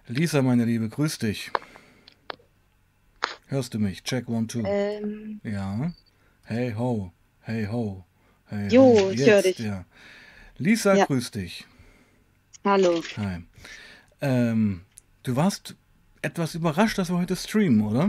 Lisa, meine Liebe, grüß dich. Hörst du mich? Check, one, two. Ja. Hey ho, hey ho, hey ho. Jo, ich höre Jetzt, dich. ja. Lisa, Ja, grüß dich. hallo. Hi. Ähm, Du warst etwas überrascht, dass wir heute streamen, oder?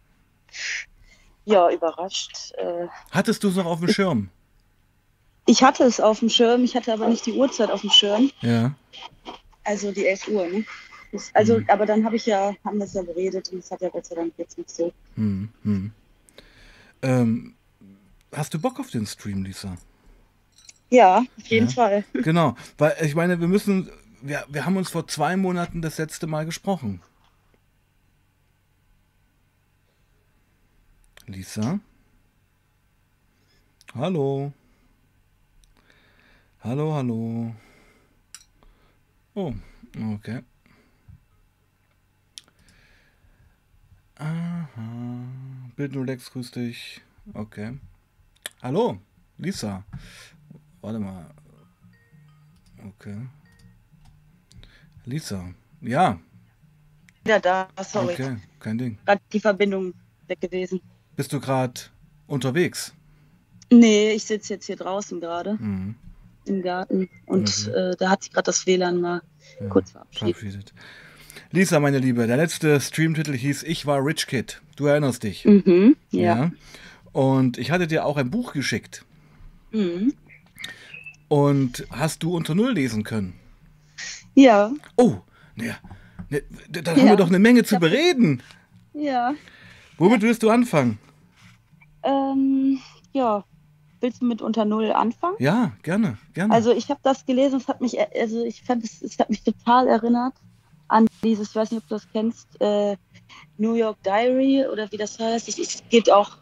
Ja, überrascht. Hattest du es noch auf dem Ich, Schirm? ich hatte es auf dem Schirm, ich hatte aber nicht die Uhrzeit auf dem Schirm. Ja. Also die 11 Uhr, ne? Hm, Aber dann haben wir es ja beredet und es hat ja Gott sei Dank jetzt nicht so. hm, hm. Ähm, Hast du Bock auf den Stream, Lisa? Ja, auf jeden Ja. Fall. Genau, weil ich meine, wir haben uns vor 2 Monaten das letzte Mal gesprochen. Lisa? Hallo? Hallo, hallo? Oh, okay. Aha. Bildungslex, grüß dich. Okay. Hallo, Lisa. Warte mal. Okay. Lisa. Ja, Wieder da, sorry. okay, kein Ding. Gerade die Verbindung weg gewesen. Bist du gerade unterwegs? Nee, ich sitze jetzt hier draußen gerade Mhm. im Garten und Okay. da hat sich gerade das WLAN mal Ja, kurz verabschiedet. verabschiedet. Lisa, meine Liebe, der letzte Streamtitel hieß Ich war Rich Kid. Du erinnerst dich. Mhm, ja. Ja. Und ich hatte dir auch ein Buch geschickt. Mhm. Und hast du unter Null lesen können? Ja, Oh, naja, ne, dann haben wir ja. doch eine Menge Ich zu habe bereden. ja, Womit ja. willst du anfangen? Ja, willst du mit unter Null anfangen? Ja, gerne, gerne. Also ich habe das gelesen, es hat mich, also ich fand es hat mich total erinnert an dieses, ich weiß nicht, ob du das kennst, New York Diary oder wie das heißt. Es geht auch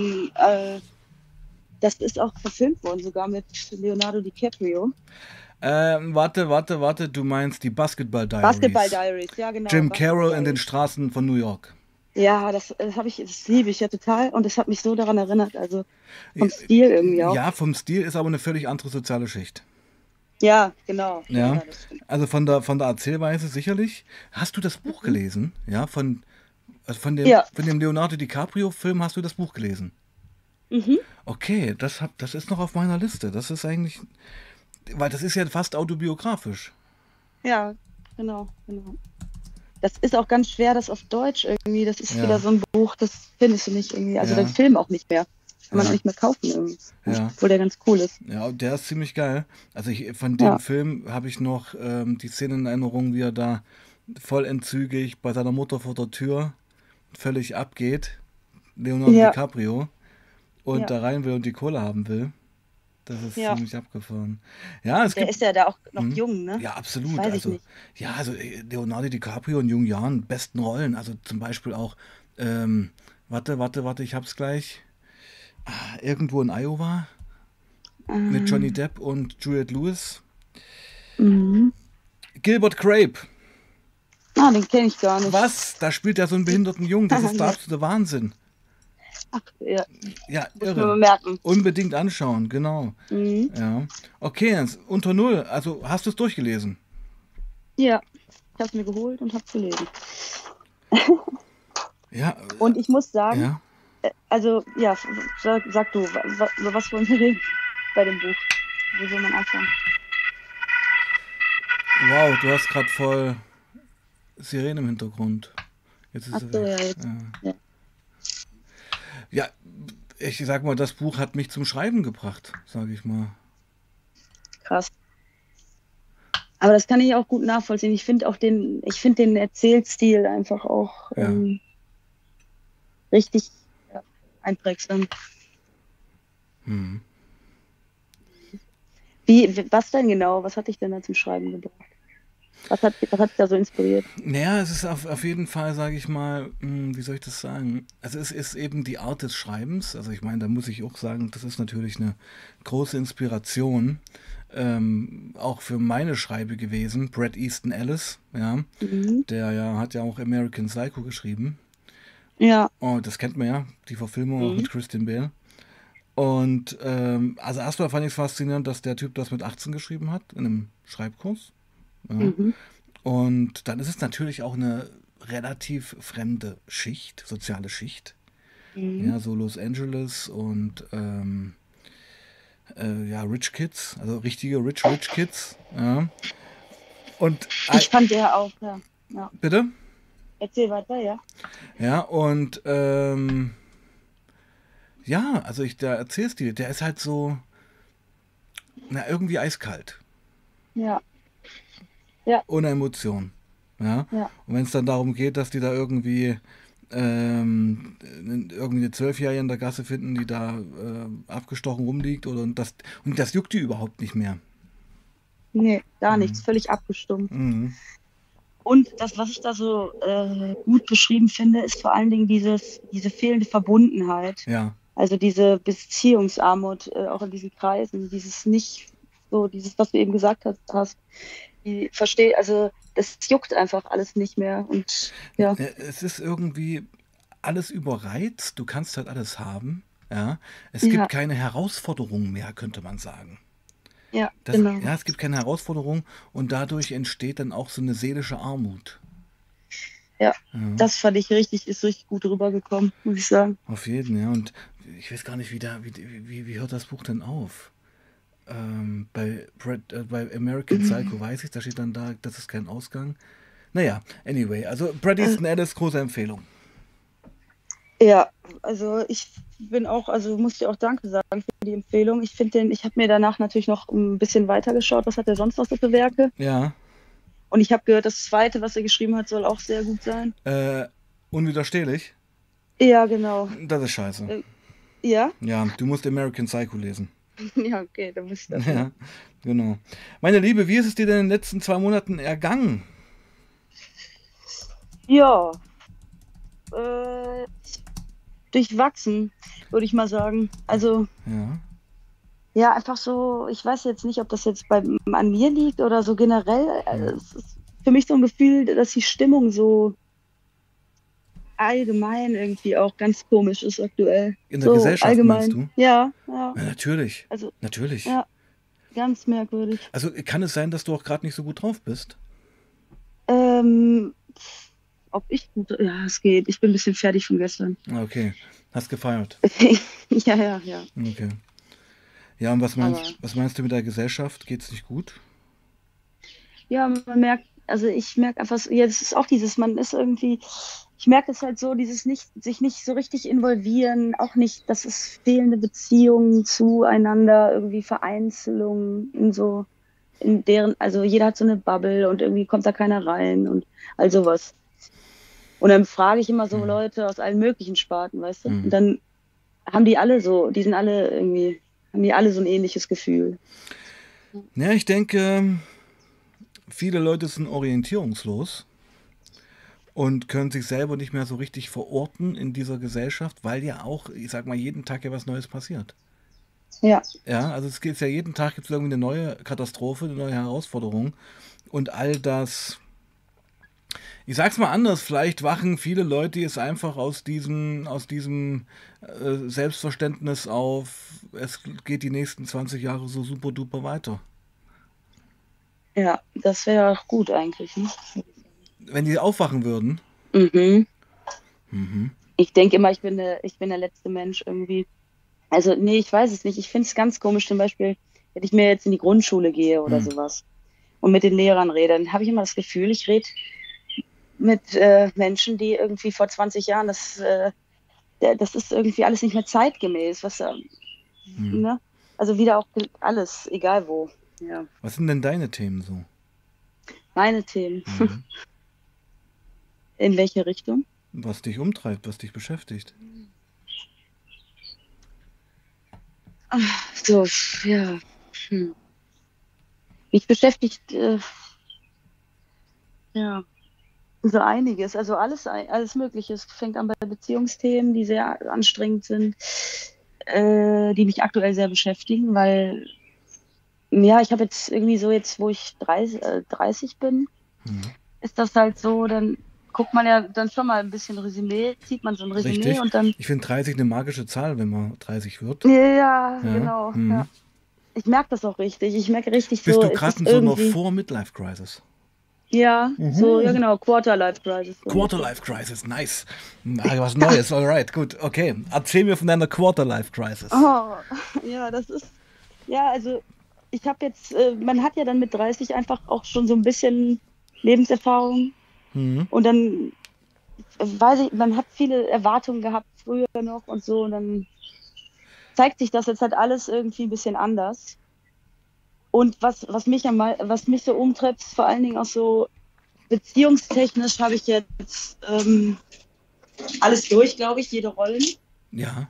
das ist auch verfilmt worden, sogar mit Leonardo DiCaprio. Warte, du meinst die Basketball Basketball Diaries. Diaries, ja genau, Jim Basketball Carroll in den Diaries. Straßen von New York. Ja, das liebe ich ja total und es hat mich so daran erinnert, also vom Stil irgendwie auch. Ja, vom Stil ist aber eine völlig andere soziale Schicht. Ja, genau, ja, Ja, ja, das stimmt. also von der Erzählweise sicherlich. Hast du das Buch Mhm. gelesen? Ja, also Ja, von dem Leonardo DiCaprio-Film hast du das Buch gelesen? mhm. Okay, das ist noch auf meiner Liste. Das ist eigentlich, weil das ist ja fast autobiografisch. Ja, genau, genau. Das ist auch ganz schwer, das auf Deutsch irgendwie. Das ist wieder Ja, so ein Buch, das findest du nicht irgendwie. Also den ja, Film auch nicht mehr. Kann man auch ja, nicht mehr kaufen irgendwie. Ja, ja. obwohl der ganz cool ist. Ja, der ist ziemlich geil. Also von dem Ja, Film habe ich noch die Szene in Erinnerung, wie er da voll entzügig bei seiner Mutter vor der Tür völlig abgeht. Leonardo ja, DiCaprio. Und ja, da rein will und die Kohle haben will. Das ist ja. ziemlich abgefahren. Ja, es Der gibt. ist ja da auch noch Hm? jung, ne? Ja, Das absolut. weiß ich Also, nicht. ja, also Leonardo DiCaprio in jungen Jahren, besten Rollen. Also zum Beispiel auch, warte, ich hab's gleich. Irgendwo in Iowa mit Johnny Ähm, Depp und Juliette Lewis. mhm. Gilbert Grape. Ah, den kenne ich gar nicht. Was? Da spielt er so einen behinderten Jungen. Das ist der Nee. absolute Wahnsinn. Ach, ja, Ja, muss ich mir irre. mal merken. Unbedingt anschauen, genau. Mhm. Ja. Okay, jetzt unter Null. Also hast du es durchgelesen? Ja, ich habe es mir geholt und habe es gelesen. Ja, Und ich muss sagen, ja. also ja, sag du, was wollen wir reden bei dem Buch? Wo soll man anfangen? Wow, du hast gerade voll Sirene im Hintergrund. Jetzt ist Ach sie so, weg. ja, jetzt. Ja, Ja, ich sag mal, das Buch hat mich zum Schreiben gebracht, sage ich mal. krass. Aber das kann ich auch gut nachvollziehen. Ich finde den Erzählstil einfach auch Ja. richtig ja, einprägsam. Hm. Was denn genau? Was hat dich denn da zum Schreiben gebracht? Was hat dich da so inspiriert? Naja, es ist auf jeden Fall, sage ich mal, wie soll ich das sagen? Also es ist eben die Art des Schreibens. Also ich meine, da muss ich auch sagen, das ist natürlich eine große Inspiration, auch für meine Schreibe gewesen. Bret Easton Ellis, ja, Mhm. der ja hat ja auch American Psycho geschrieben. Ja. Oh, das kennt man ja, die Verfilmung auch Mhm. mit Christian Bale. Und also erstmal fand ich es faszinierend, dass der Typ das mit 18 geschrieben hat, in einem Schreibkurs. Ja. Mhm. Und dann ist es natürlich auch eine relativ fremde Schicht, soziale Schicht. Mhm. Ja, so Los Angeles und ja, Rich Kids, also richtige Rich Kids. Ja. Und Ich fand der auch, ja. Ja. bitte? Erzähl weiter, ja. Ja, und ja, also da erzählst du dir, der ist halt so, na, irgendwie eiskalt, Ja, ja, ohne Emotion. Ja. ja. Und wenn es dann darum geht, dass die da irgendwie eine Zwölfjährige in der Gasse finden, die da abgestochen rumliegt und das juckt die überhaupt nicht mehr. Nee, gar nichts. Mhm. Völlig abgestumpft. Mhm. Und das, was ich da so gut beschrieben finde, ist vor allen Dingen diese fehlende Verbundenheit. Ja. Also diese Beziehungsarmut, auch in diesen Kreisen, dieses nicht so, dieses, was du eben gesagt hast, die verstehe, also das juckt einfach alles nicht mehr. Und ja, Es ist irgendwie alles überreizt, du kannst halt alles haben. Ja. Es gibt ja, keine Herausforderung mehr, könnte man sagen. ja, genau. Ja, es gibt keine Herausforderung und dadurch entsteht dann auch so eine seelische Armut. Ja, Ja, das fand ich ist richtig gut rübergekommen, muss ich sagen. auf jeden, ja. Und ich weiß gar nicht, wie hört das Buch denn auf? Bei American Psycho weiß ich, da steht dann da, das ist kein Ausgang. Naja, anyway, also Bret Äh, Easton Ellis, große Empfehlung. Ja, also ich bin auch, also muss dir auch Danke sagen für die Empfehlung. Ich habe mir danach natürlich noch ein bisschen weitergeschaut, was hat er sonst noch so für Werke. Ja, Und ich habe gehört, das zweite, was er geschrieben hat, soll auch sehr gut sein. äh, unwiderstehlich. Ja, genau. Das ist scheiße. Äh, ja? Ja, du musst American Psycho lesen. Ja, okay, dann muss ich das Ja, machen. genau. Meine Liebe, wie ist es dir denn in den letzten 2 Monaten ergangen? Ja, äh, durchwachsen, würde ich mal sagen. Also, Ja. ja, einfach so, ich weiß jetzt nicht, ob das jetzt an mir liegt oder so generell. Hm. Es ist für mich so ein Gefühl, dass die Stimmung so allgemein irgendwie auch ganz komisch ist aktuell. In der So Gesellschaft meinst allgemein. du? Ja, ja. Ja, natürlich. Also, Natürlich. ja, ganz merkwürdig. Also kann es sein, dass du auch gerade nicht so gut drauf bist? Ähm, ob ich gut, ja, es geht. Ich bin ein bisschen fertig von gestern. Ah, okay. Hast gefeiert. Ja, ja, ja. Okay. Ja, und was Aber meinst, was meinst du mit der Gesellschaft? Geht's nicht gut? ja, man merkt, also ich merke einfach, ja, das ist auch dieses, man ist irgendwie, ich merke es halt so, dieses nicht, sich nicht so richtig involvieren, auch nicht, das ist fehlende Beziehungen zueinander, irgendwie Vereinzelung in so, in deren, also jeder hat so eine Bubble und irgendwie kommt da keiner rein und all sowas. Und dann frage ich immer so Hm. Leute aus allen möglichen Sparten, weißt du? Und Hm. dann haben die alle so, die sind alle irgendwie, haben die alle so ein ähnliches Gefühl. Ja, ich denke, viele Leute sind orientierungslos und können sich selber nicht mehr so richtig verorten in dieser Gesellschaft, weil ja auch, ich sag mal, jeden Tag ja was Neues passiert. Ja, Ja, also es geht ja jeden Tag gibt es irgendwie eine neue Katastrophe, eine neue Herausforderung und all das. Ich sag's mal anders, vielleicht wachen viele Leute jetzt einfach aus diesem Selbstverständnis auf, es geht die nächsten 20 Jahre so super duper weiter. ja, das wäre auch gut eigentlich, ne? Wenn die aufwachen würden, Mhm. mhm. Ich denke immer, ich bin der letzte Mensch irgendwie. Also, nee, ich weiß es nicht. Ich finde es ganz komisch, zum Beispiel, wenn ich mir jetzt in die Grundschule gehe oder Hm. sowas und mit den Lehrern rede, dann habe ich immer das Gefühl, ich rede mit Menschen, die irgendwie vor 20 Jahren, das ist irgendwie alles nicht mehr zeitgemäß. Hm. Ne? Also wieder auch alles, egal wo. Ja, Was sind denn deine Themen so? meine Themen. Mhm. In welche Richtung? Was dich umtreibt, was dich beschäftigt? So, ja. Hm. Mich beschäftigt, ja, so einiges. Also alles Mögliche. Es fängt an bei Beziehungsthemen, die sehr anstrengend sind, die mich aktuell sehr beschäftigen, weil, ja, ich habe jetzt irgendwie so jetzt, wo ich 30 bin, Mhm. ist das halt so, dann guckt man ja dann schon mal ein bisschen Resümee, zieht man so ein Resümee Richtig. und dann, Ich finde 30 eine magische Zahl, wenn man 30 wird. ja, Ja. genau, Mhm. ja. Ich merke das auch richtig. Ich merke richtig Bist so, du es gerade ist in so einer irgendwie, Vor-Midlife-Crisis? Ja, so, ja Mhm. genau, Quarter-Life-Crisis so ungefähr. Quarter-Life Crisis, nice. Was Neues, alright, gut, okay. Erzähl mir von deiner Quarter-Life Crisis. Oh, ja, das ist, ja, also ich habe jetzt, man hat ja dann mit 30 einfach auch schon so ein bisschen Lebenserfahrung Mhm. und dann weiß ich, man hat viele Erwartungen gehabt früher noch und so und dann zeigt sich das jetzt halt alles irgendwie ein bisschen anders. Und was mich so umtreibt, ist vor allen Dingen auch so beziehungstechnisch habe ich jetzt alles durch, glaube ich, jede Rollen, Ja.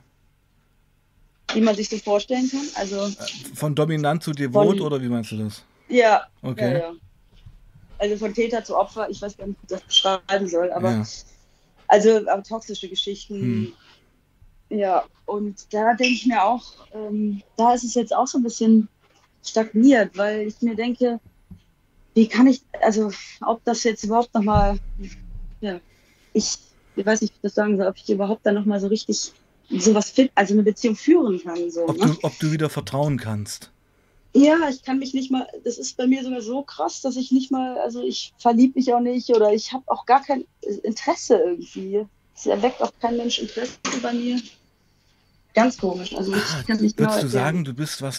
die man sich so vorstellen kann. Also Von dominant zu devot von, oder wie meinst du das? ja, ja, Okay. ja. Also von Täter zu Opfer, ich weiß gar nicht, wie ich das beschreiben soll, aber Ja. also toxische Hm. Geschichten, ja. Und da denke ich mir auch, da ist es jetzt auch so ein bisschen stagniert, weil ich mir denke, wie kann ich, also ob das jetzt überhaupt nochmal, ja, ich, ich weiß nicht, wie ich das sagen soll, ob ich überhaupt dann nochmal so richtig sowas finden, also eine Beziehung führen kann, so, ne? Ob du wieder vertrauen kannst. Ja, ich kann mich nicht mal, das ist bei mir sogar so krass, dass ich nicht mal, also ich verliebe mich auch nicht oder ich habe auch gar kein Interesse irgendwie. Es erweckt auch kein Mensch Interesse bei mir. Ganz komisch, also Ah, ich kann nicht genau würdest du erklären. sagen, du bist, was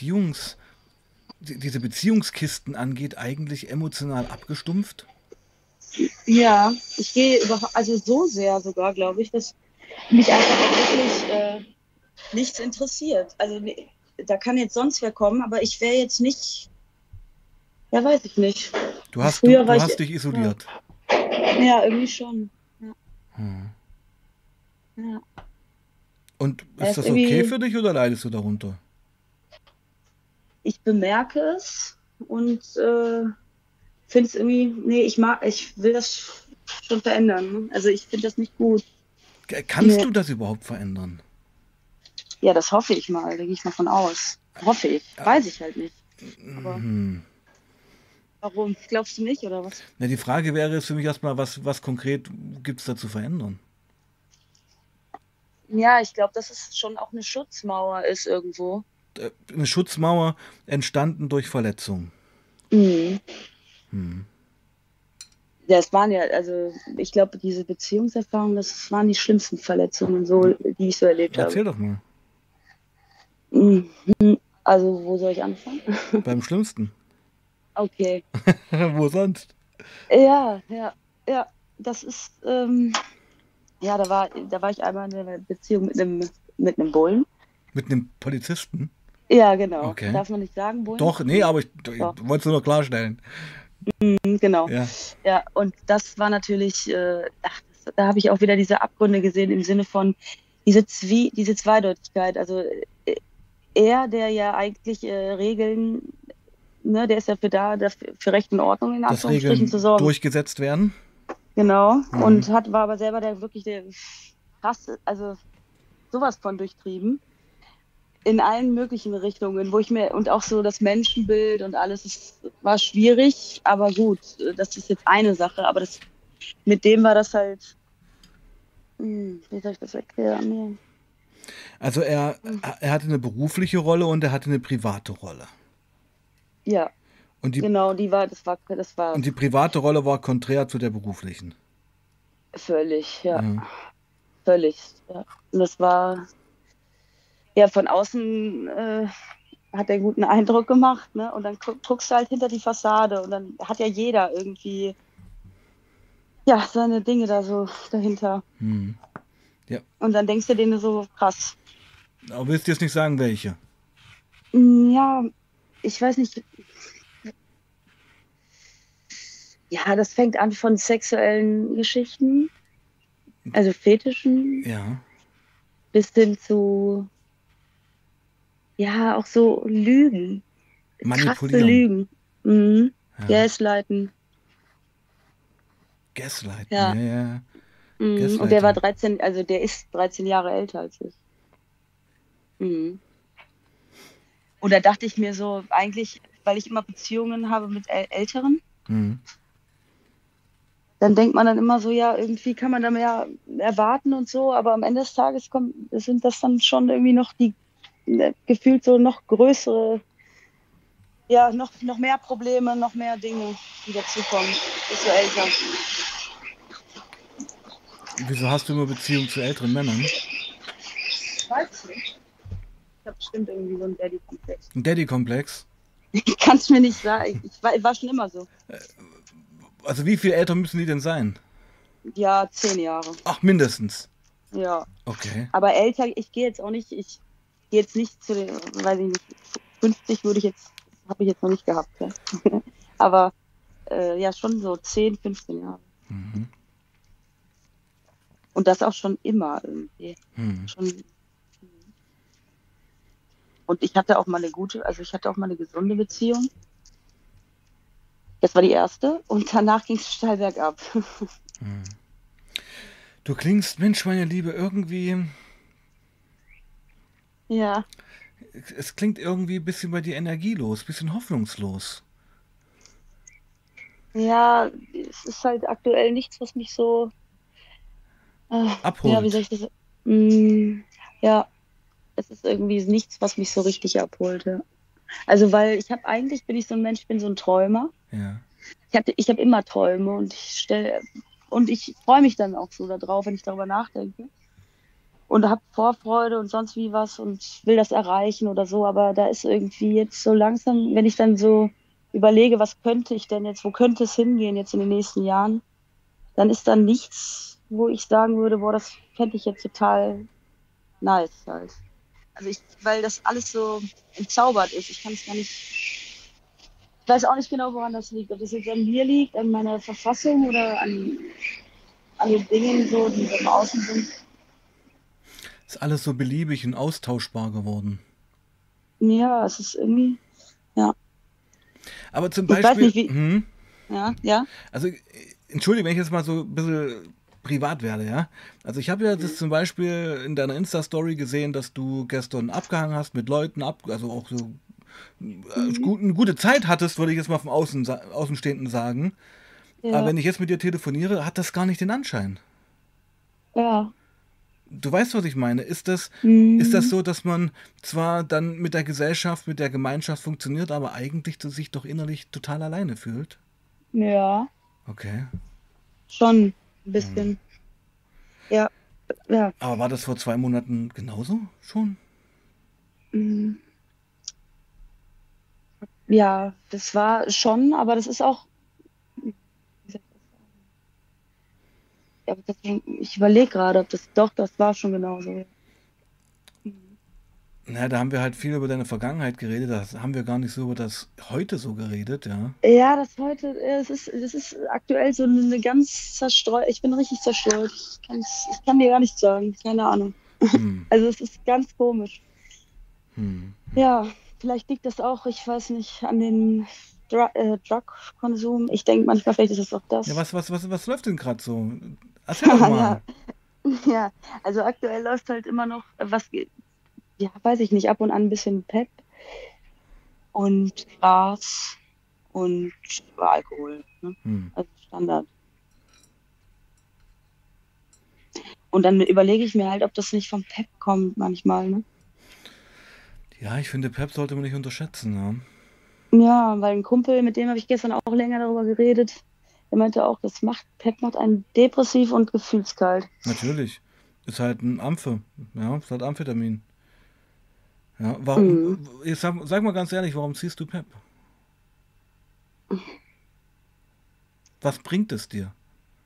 diese Beziehungskisten angeht, eigentlich emotional abgestumpft? Ja, ich gehe überhaupt, also so sehr sogar, glaube ich, dass mich einfach auch wirklich nichts interessiert. Also da kann jetzt sonst wer kommen, aber ich wäre jetzt nicht, ja, weiß ich nicht. Früher war Du ich, hast dich ja, isoliert. ja irgendwie schon. Ja, Hm. ja. Und Er ist ist das okay irgendwie, für dich oder leidest du darunter? ich bemerke es und finde es irgendwie, nee, ich will das schon verändern. Ne? Also ich finde das nicht gut. Kannst Nee. du das überhaupt verändern? Ja, das hoffe ich mal, da gehe ich mal von aus. Hoffe ich. Weiß ich halt nicht. Aber Hm. warum? Glaubst du nicht, oder was? Na, die Frage wäre jetzt für mich erstmal, was konkret gibt es da zu verändern? Ja, ich glaube, dass es schon auch eine Schutzmauer ist irgendwo. Eine Schutzmauer entstanden durch Verletzung. Mhm. Hm. Ja, es waren ja, also ich glaube, diese Beziehungserfahrungen, das waren die schlimmsten Verletzungen, so, die ich so erlebt habe. Erzähl doch mal. Mhm. Also, wo soll ich anfangen? Beim Schlimmsten. Okay. Wo sonst? Ja, ja, ja. Das ist, ja, da war ich einmal in einer Beziehung mit einem Bullen. Mit einem Polizisten? Ja, genau. Okay. Darf man nicht sagen, Bullen? Doch, nee, Nee. aber ich Doch, wollte es nur noch klarstellen. genau. Ja. Ja, und das war natürlich, da habe ich auch wieder diese Abgründe gesehen im Sinne von diese Zweideutigkeit. Also er, der ja eigentlich Regeln, ne, der ist dafür da, für Recht und Ordnung in Dass Anführungsstrichen zu Regeln sorgen. durchgesetzt werden? Genau. Hm. Und war aber selber der krass, also sowas von durchtrieben. In allen möglichen Richtungen, wo ich mir, und auch so das Menschenbild und alles, es war schwierig, aber gut, das ist jetzt eine Sache, aber mit dem war das halt, wie soll ich das erklären? Also er hatte eine berufliche Rolle und er hatte eine private Rolle. Ja, Und die, genau, das war und die private Rolle war konträr zu der beruflichen. völlig, ja, Ja. völlig, ja. Und das war, ja, von außen hat er einen guten Eindruck gemacht, ne? Und dann guckst du halt hinter die Fassade und dann hat ja jeder irgendwie, ja, seine Dinge da so dahinter. Hm. Ja. Und dann denkst du denen so, krass. Aber willst du jetzt nicht sagen, welche? Ja, ich weiß nicht. Ja, das fängt an von sexuellen Geschichten, also Fetischen, Ja. bis hin zu, ja, auch so Lügen, krasse Manipulieren. Lügen. Mhm. Ja. Gaslighten, Gaslighten. ja. Ja, ja. Mhm. Und der war Gaslighting. 13, also der ist 13 Jahre älter als ich. Mhm. Und da dachte ich mir so, eigentlich, weil ich immer Beziehungen habe mit Älteren, Hm. dann denkt man dann immer so, ja, irgendwie kann man da mehr erwarten und so, aber am Ende des Tages sind das dann schon irgendwie noch die gefühlt so noch größere ja, noch mehr Probleme, noch mehr Dinge, die dazukommen, desto älter. Wieso hast du immer Beziehungen zu älteren Männern? Weiß ich nicht. Ich habe bestimmt irgendwie so einen Daddy-Komplex. Ein Daddy-Komplex? Ich kann es mir nicht sagen. Ich war schon immer so. Also wie viel älter müssen die denn sein? Ja, 10 Jahre. Ach, mindestens. Ja. Okay. Aber älter, ich gehe jetzt auch nicht, ich gehe jetzt nicht zu den, weiß ich nicht, 50 würde ich jetzt, habe ich jetzt noch nicht gehabt. Ja. Aber ja, schon so 10, 15 Jahre. Mhm. Und das auch schon immer irgendwie. Mhm. Schon. Und ich hatte auch mal eine gute, also ich hatte auch mal eine gesunde Beziehung. Das war die erste. Und danach ging es steil bergab. Du klingst, Mensch, meine Liebe, irgendwie. Ja, Es klingt irgendwie ein bisschen bei dir energielos, ein bisschen hoffnungslos. ja, es ist halt aktuell nichts, was mich so, ja, wie soll Abholt. ich das? Mm, ja, es ist irgendwie nichts, was mich so richtig abholt. Ja. Also, weil eigentlich bin ich so ein Mensch, ich bin so ein Träumer. Ja. Ich habe immer Träume und ich freue mich dann auch so darauf, wenn ich darüber nachdenke. Und habe Vorfreude und sonst wie was und will das erreichen oder so. Aber da ist irgendwie jetzt so langsam, wenn ich dann so überlege, was könnte ich denn jetzt, wo könnte es hingehen jetzt in den nächsten Jahren, dann ist da nichts, wo ich sagen würde, boah, das fände ich jetzt total nice halt. Also weil das alles so entzaubert ist. Ich kann es gar nicht, ich weiß auch nicht genau, woran das liegt. Ob das jetzt an mir liegt, an meiner Verfassung oder an den Dingen so, die so im Außen sind. Ist alles so beliebig und austauschbar geworden. Ja, es ist irgendwie, ja. Aber zum Ich weiß Beispiel, nicht, wie, ja, ja. also entschuldige, wenn ich jetzt mal so ein bisschen privat werde, ja. Also ich habe ja das zum Beispiel in deiner Insta-Story gesehen, dass du gestern abgehangen hast mit Leuten, also auch so Mhm. eine gute Zeit hattest, würde ich jetzt mal vom Außenstehenden sagen. Aber Ja, wenn ich jetzt mit dir telefoniere, hat das gar nicht den Anschein. ja. Du weißt, was ich meine. Ist das Mhm. so, dass man zwar dann mit der Gesellschaft, mit der Gemeinschaft funktioniert, aber eigentlich sich doch innerlich total alleine fühlt? Ja, Okay. schon ein bisschen. Ja, ja. Aber war das vor 2 Monaten genauso schon? Mhm. Ja, das war schon, aber das ist auch, wie soll ich das sagen? Ja, ich überlege gerade, ob das war schon genauso. Ja. Mhm. Na, da haben wir halt viel über deine Vergangenheit geredet. Da haben wir gar nicht so über das heute so geredet, ja. Ja, das ist aktuell so eine ganz zerstreut. Ich bin richtig zerstreut. Ich kann dir gar nichts sagen. Keine Ahnung. Hm. Also es ist ganz komisch. Hm. Ja, vielleicht liegt das auch, ich weiß nicht, an den Drug-Konsum. Ich denke manchmal, vielleicht ist es auch Ja, das. was läuft denn gerade so? Erzähl doch mal. Ja, ja. Also aktuell läuft halt immer noch, ja, weiß ich nicht, ab und an ein bisschen Pep und Gras und Alkohol. Ne? Hm. Also Standard. Und dann überlege ich mir halt, ob das nicht vom Pep kommt manchmal, ne? Ja, ich finde, Pep sollte man nicht unterschätzen, ja. Ja, weil ein Kumpel, mit dem habe ich gestern auch länger darüber geredet, der meinte auch, Pep macht einen depressiv und gefühlskalt. Natürlich. Ist halt ein Amphe. Ja, ist halt Amphetamin. Ja, Mhm. jetzt sag mal ganz ehrlich, warum ziehst du Pep? Was bringt es dir?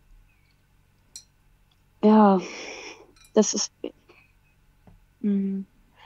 Ja, das ist, mh,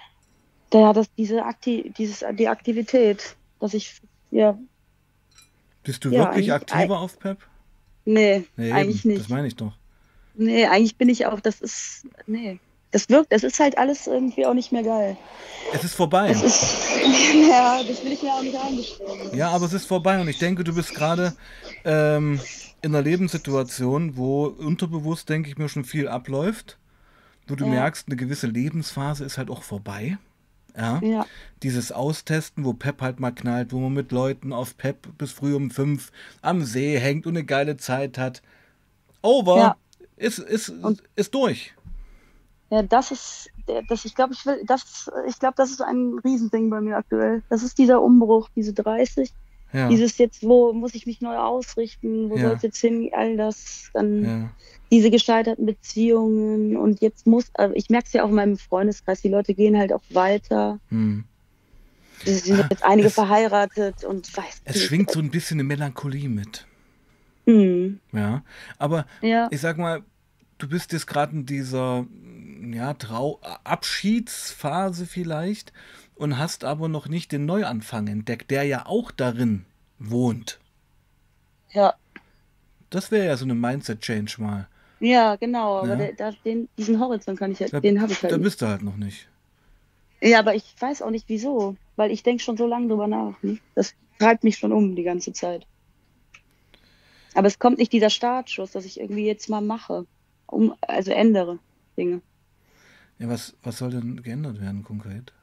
die Aktivität, dass ich, ja, Bist du ja, wirklich aktiver auf Pep? nee, Nee, eigentlich eben, das nicht. meine ich doch. Nee, eigentlich bin ich auch, nee, das ist halt alles irgendwie auch nicht mehr geil. Es ist vorbei. Das ist, ja, das will ich mir auch nicht eingestehen. Ja, aber es ist vorbei und ich denke, du bist gerade in einer Lebenssituation, wo unterbewusst, denke ich mir, schon viel abläuft, wo du Ja, merkst, eine gewisse Lebensphase ist halt auch vorbei. Ja, ja, dieses Austesten, wo Pep halt mal knallt, wo man mit Leuten auf Pep bis früh um 5 am See hängt und eine geile Zeit hat. Over, ja. ist, ist, Und ist durch. Ja, das ist, ich glaube, ich glaube, das ist so ein Riesending bei mir aktuell. Das ist dieser Umbruch, diese 30, Ja, dieses jetzt, wo muss ich mich neu ausrichten, wo soll es ja, jetzt hin, all das, dann ja. diese gescheiterten Beziehungen und jetzt also ich merke es ja auch in meinem Freundeskreis, die Leute gehen halt auch weiter. Hm. Es sind Ah, jetzt einige es, verheiratet und weiß es nicht. schwingt so ein bisschen eine Melancholie mit. Hm, Ja, aber ja, ich sag mal, du bist jetzt gerade in dieser ja, Abschiedsphase vielleicht und hast aber noch nicht den Neuanfang entdeckt, der ja auch darin wohnt. ja, Das wäre ja so eine Mindset-Change mal. ja, genau, aber Ja? diesen Horizont kann ich halt, Da, den habe ich halt da nicht. bist du halt noch nicht. Ja, aber ich weiß auch nicht wieso, weil ich denke schon so lange drüber nach. Ne? Das treibt mich schon um die ganze Zeit. Aber es kommt nicht dieser Startschuss, dass ich irgendwie jetzt mal mache, also ändere Dinge. Ja, was soll denn geändert werden konkret?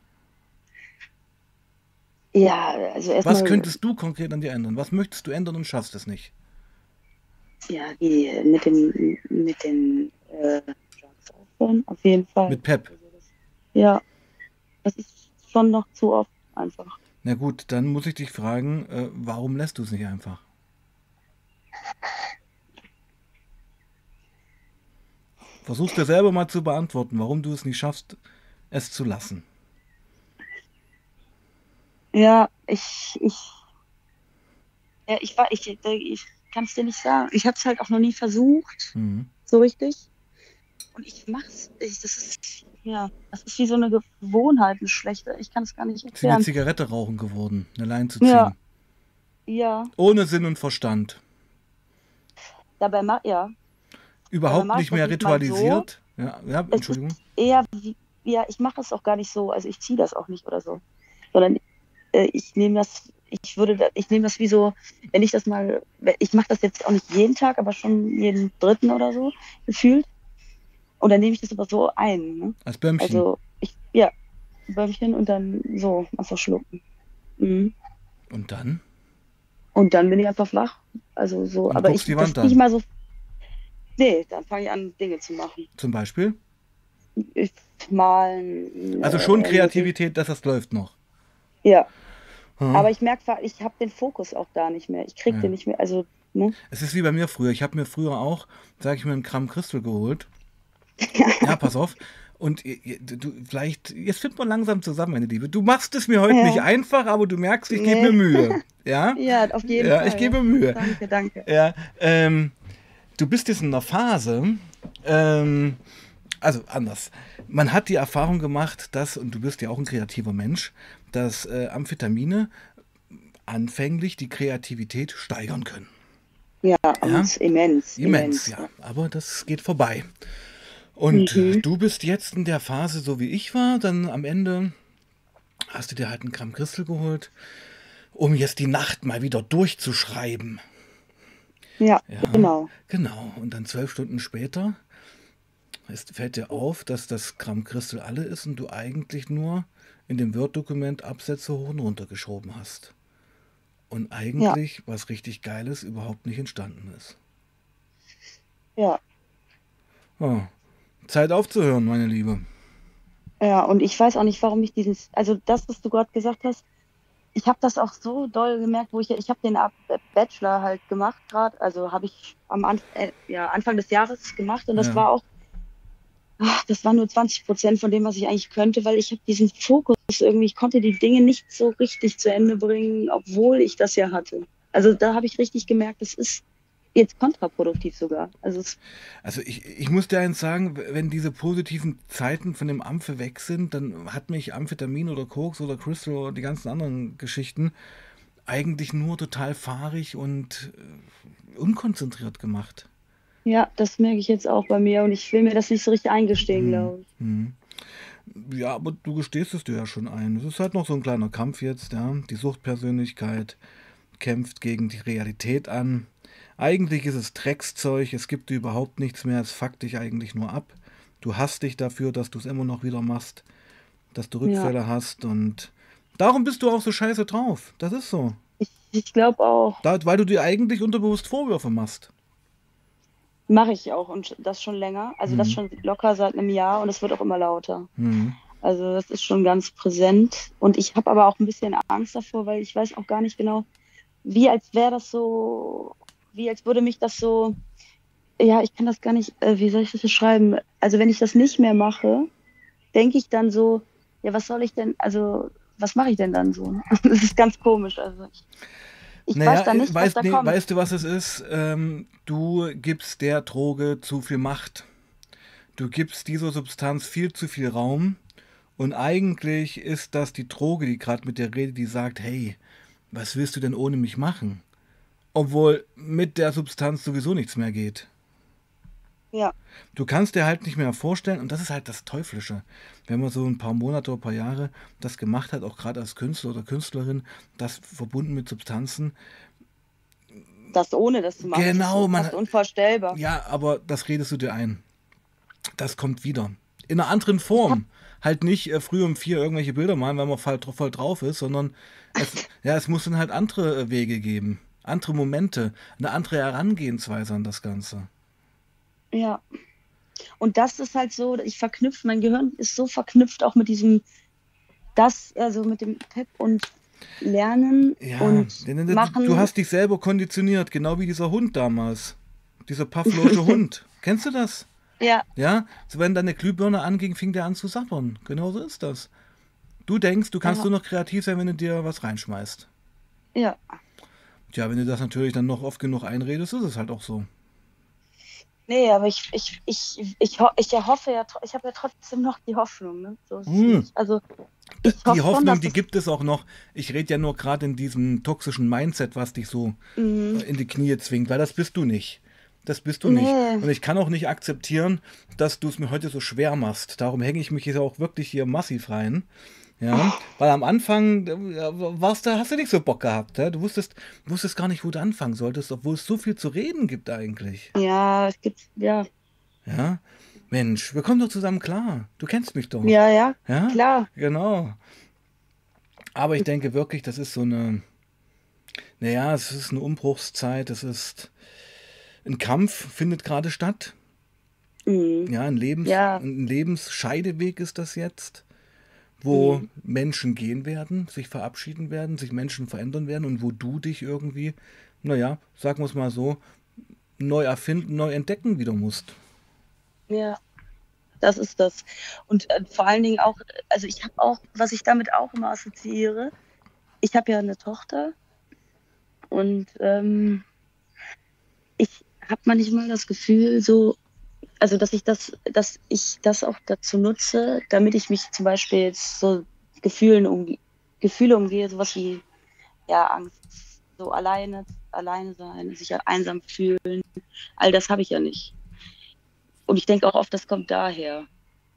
Ja, also Was erstmal, könntest du konkret an dir ändern? Was möchtest du ändern und schaffst es nicht? ja, mit den Drugs aufhören, auf jeden Fall. Mit Pep. Also ja, das ist schon noch zu oft einfach. Na gut, dann muss ich dich fragen, warum lässt du es nicht einfach? Versuch's dir selber mal zu beantworten, warum du es nicht schaffst, es zu lassen. Ja, ich kann es dir nicht sagen. Ich habe es halt auch noch nie versucht, Mhm. so richtig. Und das ist wie so eine Gewohnheit, eine schlechte. Ich kann es gar nicht Ist wie eine erklären. Zigarette rauchen geworden, eine Line zu Ja, ziehen. ja, Ohne Sinn und Verstand. ja, dabei Überhaupt mache ich nicht das mehr nicht mal so. ritualisiert. Ja, ja, Es ist Entschuldigung. eher wie, ja, ich mache es auch gar nicht so, also ich ziehe das auch nicht oder so, sondern ich nehme das wie so, wenn ich das mal, ich mache das jetzt auch nicht jeden Tag, aber schon jeden dritten oder so, gefühlt. Und dann nehme ich das aber so ein, ne? Als Bömmchen. Also ja, Bäumchen und dann so einfach schlucken. Mhm. Und dann? Und dann bin ich einfach wach. Also so, Und aber guckst die das Wand ist nicht an. mal so, nee, dann fange ich an, Dinge zu machen. Zum Beispiel. Ich malen, Also schon Musik, Kreativität, dass das läuft noch. ja. Hm? Aber ich merke, ich habe den Fokus auch da nicht mehr. Ich krieg den Ja. nicht mehr, also, ne? Es ist wie bei mir früher. Ich habe mir früher auch, sag ich mir, einen Gramm Crystal geholt. Ja, pass auf. Und du, vielleicht, jetzt finden wir langsam zusammen, meine Liebe. Du machst es mir heute nicht Ja, einfach, aber du merkst, ich gebe mir nee. Mühe. Ja? Ja, auf jeden Ja, ich Fall. gebe Mühe. Danke, danke. Ja, du bist jetzt in einer Phase, ähm, also anders. Man hat die Erfahrung gemacht, dass, und du bist ja auch ein kreativer Mensch, dass Amphetamine anfänglich die Kreativität steigern können. Ja, Ja, und immens, immens, immens. ja. Ja. Aber das geht vorbei. Und Mhm. du bist jetzt in der Phase, so wie ich war, dann am Ende hast du dir halt einen Gramm Crystal geholt, um jetzt die Nacht mal wieder durchzuschreiben. Ja, Ja, genau. genau. Und dann 12 Stunden später fällt dir auf, dass das Gramm Crystal alle ist und du eigentlich nur in dem Word-Dokument Absätze hoch und runter geschoben hast. Und Ja, eigentlich was richtig Geiles überhaupt nicht entstanden ist. ja. Oh, Zeit aufzuhören, meine Liebe. Ja, und ich weiß auch nicht, warum also das, was du gerade gesagt hast, ich habe das auch so doll gemerkt, ich habe den Bachelor halt gemacht gerade, also habe ich Anfang des Jahres gemacht und Ja. das war nur 20% von dem, was ich eigentlich könnte, weil ich habe diesen Fokus irgendwie, ich konnte die Dinge nicht so richtig zu Ende bringen, obwohl ich das ja hatte. Also da habe ich richtig gemerkt, das ist jetzt kontraproduktiv sogar. Also ich muss dir eins sagen, wenn diese positiven Zeiten von dem Amphe weg sind, dann hat mich Amphetamin oder Koks oder Crystal oder die ganzen anderen Geschichten eigentlich nur total fahrig und unkonzentriert gemacht. Ja, das merke ich jetzt auch bei mir und ich will mir das nicht so richtig eingestehen, Hm. glaube ich. Hm. Ja, aber du gestehst es dir ja schon ein. Es ist halt noch so ein kleiner Kampf jetzt, ja. Die Suchtpersönlichkeit kämpft gegen die Realität an. Eigentlich ist es Dreckszeug, es gibt dir überhaupt nichts mehr, es fuckt dich eigentlich nur ab. Du hasst dich dafür, dass du es immer noch wieder machst, dass du Ja, Rückfälle hast und darum bist du auch so scheiße drauf. Das ist so. ich glaube auch. Weil du dir eigentlich unterbewusst Vorwürfe machst. Mache ich auch und das schon länger. Also das Hm. schon locker seit einem Jahr und es wird auch immer lauter. Hm. Also das ist schon ganz präsent. Und ich habe aber auch ein bisschen Angst davor, weil ich weiß auch gar nicht genau, wie als wäre das so, wie als würde mich das so, ja, ich kann das gar nicht, wie soll ich das beschreiben? Also wenn ich das nicht mehr mache, denke ich dann so, ja, was soll ich denn, also was mache ich denn dann so? Das ist ganz komisch. Also ich weiß Naja, da nicht, was weißt, da nee, kommt. weißt du, was es ist? Du gibst der Droge zu viel Macht. Du gibst dieser Substanz viel zu viel Raum. Und eigentlich ist das die Droge, die gerade mit dir redet, die sagt, hey, was willst du denn ohne mich machen? Obwohl mit der Substanz sowieso nichts mehr geht. Ja, Du kannst dir halt nicht mehr vorstellen, und das ist halt das Teuflische, wenn man so ein paar Monate oder ein paar Jahre das gemacht hat, auch gerade als Künstler oder Künstlerin, das verbunden mit Substanzen. das ohne das zu machen, das ist Genau, so man, fast unvorstellbar. ja, aber das redest du dir ein. Das kommt wieder. In einer anderen Ich habe Form. Halt nicht früh um 4 irgendwelche Bilder malen, weil man voll drauf ist, sondern ja, es muss dann halt andere Wege geben. Andere Momente, eine andere Herangehensweise an das Ganze. ja, und das ist halt so, ich verknüpfe, mein Gehirn ist so verknüpft auch mit diesem, das, also mit dem Pep und Lernen Ja, und du Machen. hast dich selber konditioniert, genau wie dieser Hund damals. Dieser Pavlovsche Hund. Kennst du das? Ja, Ja, so wenn deine Glühbirne anging, fing der an zu sabbern. Genau so ist das. Du denkst, du kannst ja, nur noch kreativ sein, wenn du dir was reinschmeißt. ja. Tja, wenn du das natürlich dann noch oft genug einredest, ist es halt auch so. Nee, aber ich hoffe ja, ich habe ja trotzdem noch die Hoffnung, ne? So ist es Hm. nicht. Also ich Die hoffe schon, Hoffnung, dass die es, gibt es auch noch. Ich rede ja nur gerade in diesem toxischen Mindset, was dich so mm, in die Knie zwingt, weil das bist du nicht. Das bist du nicht. nee, Und ich kann auch nicht akzeptieren, dass du es mir heute so schwer machst. Darum hänge ich mich jetzt auch wirklich hier massiv rein. Ja, weil am Anfang hast du nicht so Bock gehabt. Ja? Du wusstest gar nicht, wo du anfangen solltest, obwohl es so viel zu reden gibt eigentlich. ja, es gibt, ja, Ja, Mensch, wir kommen doch zusammen klar. Du kennst mich doch. ja, ja, Ja, klar. genau. Aber ich denke wirklich, das ist so eine, naja, es ist eine Umbruchszeit, es ist ein Kampf, findet gerade statt. Mm, Ja, ja, ein Lebensscheideweg ist das jetzt, wo mm, Menschen gehen werden, sich verabschieden werden, sich Menschen verändern werden und wo du dich irgendwie, naja, sagen wir es mal so, neu erfinden, neu entdecken wieder musst. ja, das ist das. Und vor allen Dingen auch, also ich habe auch, was ich damit auch immer assoziiere, ich habe ja eine Tochter und ich habe manchmal das Gefühl, so, also dass ich das auch dazu nutze, damit ich mich zum Beispiel jetzt so Gefühle umgehe, sowas wie ja Angst, so alleine sein, sich einsam fühlen. All das habe ich ja nicht. Und ich denke auch oft, das kommt daher.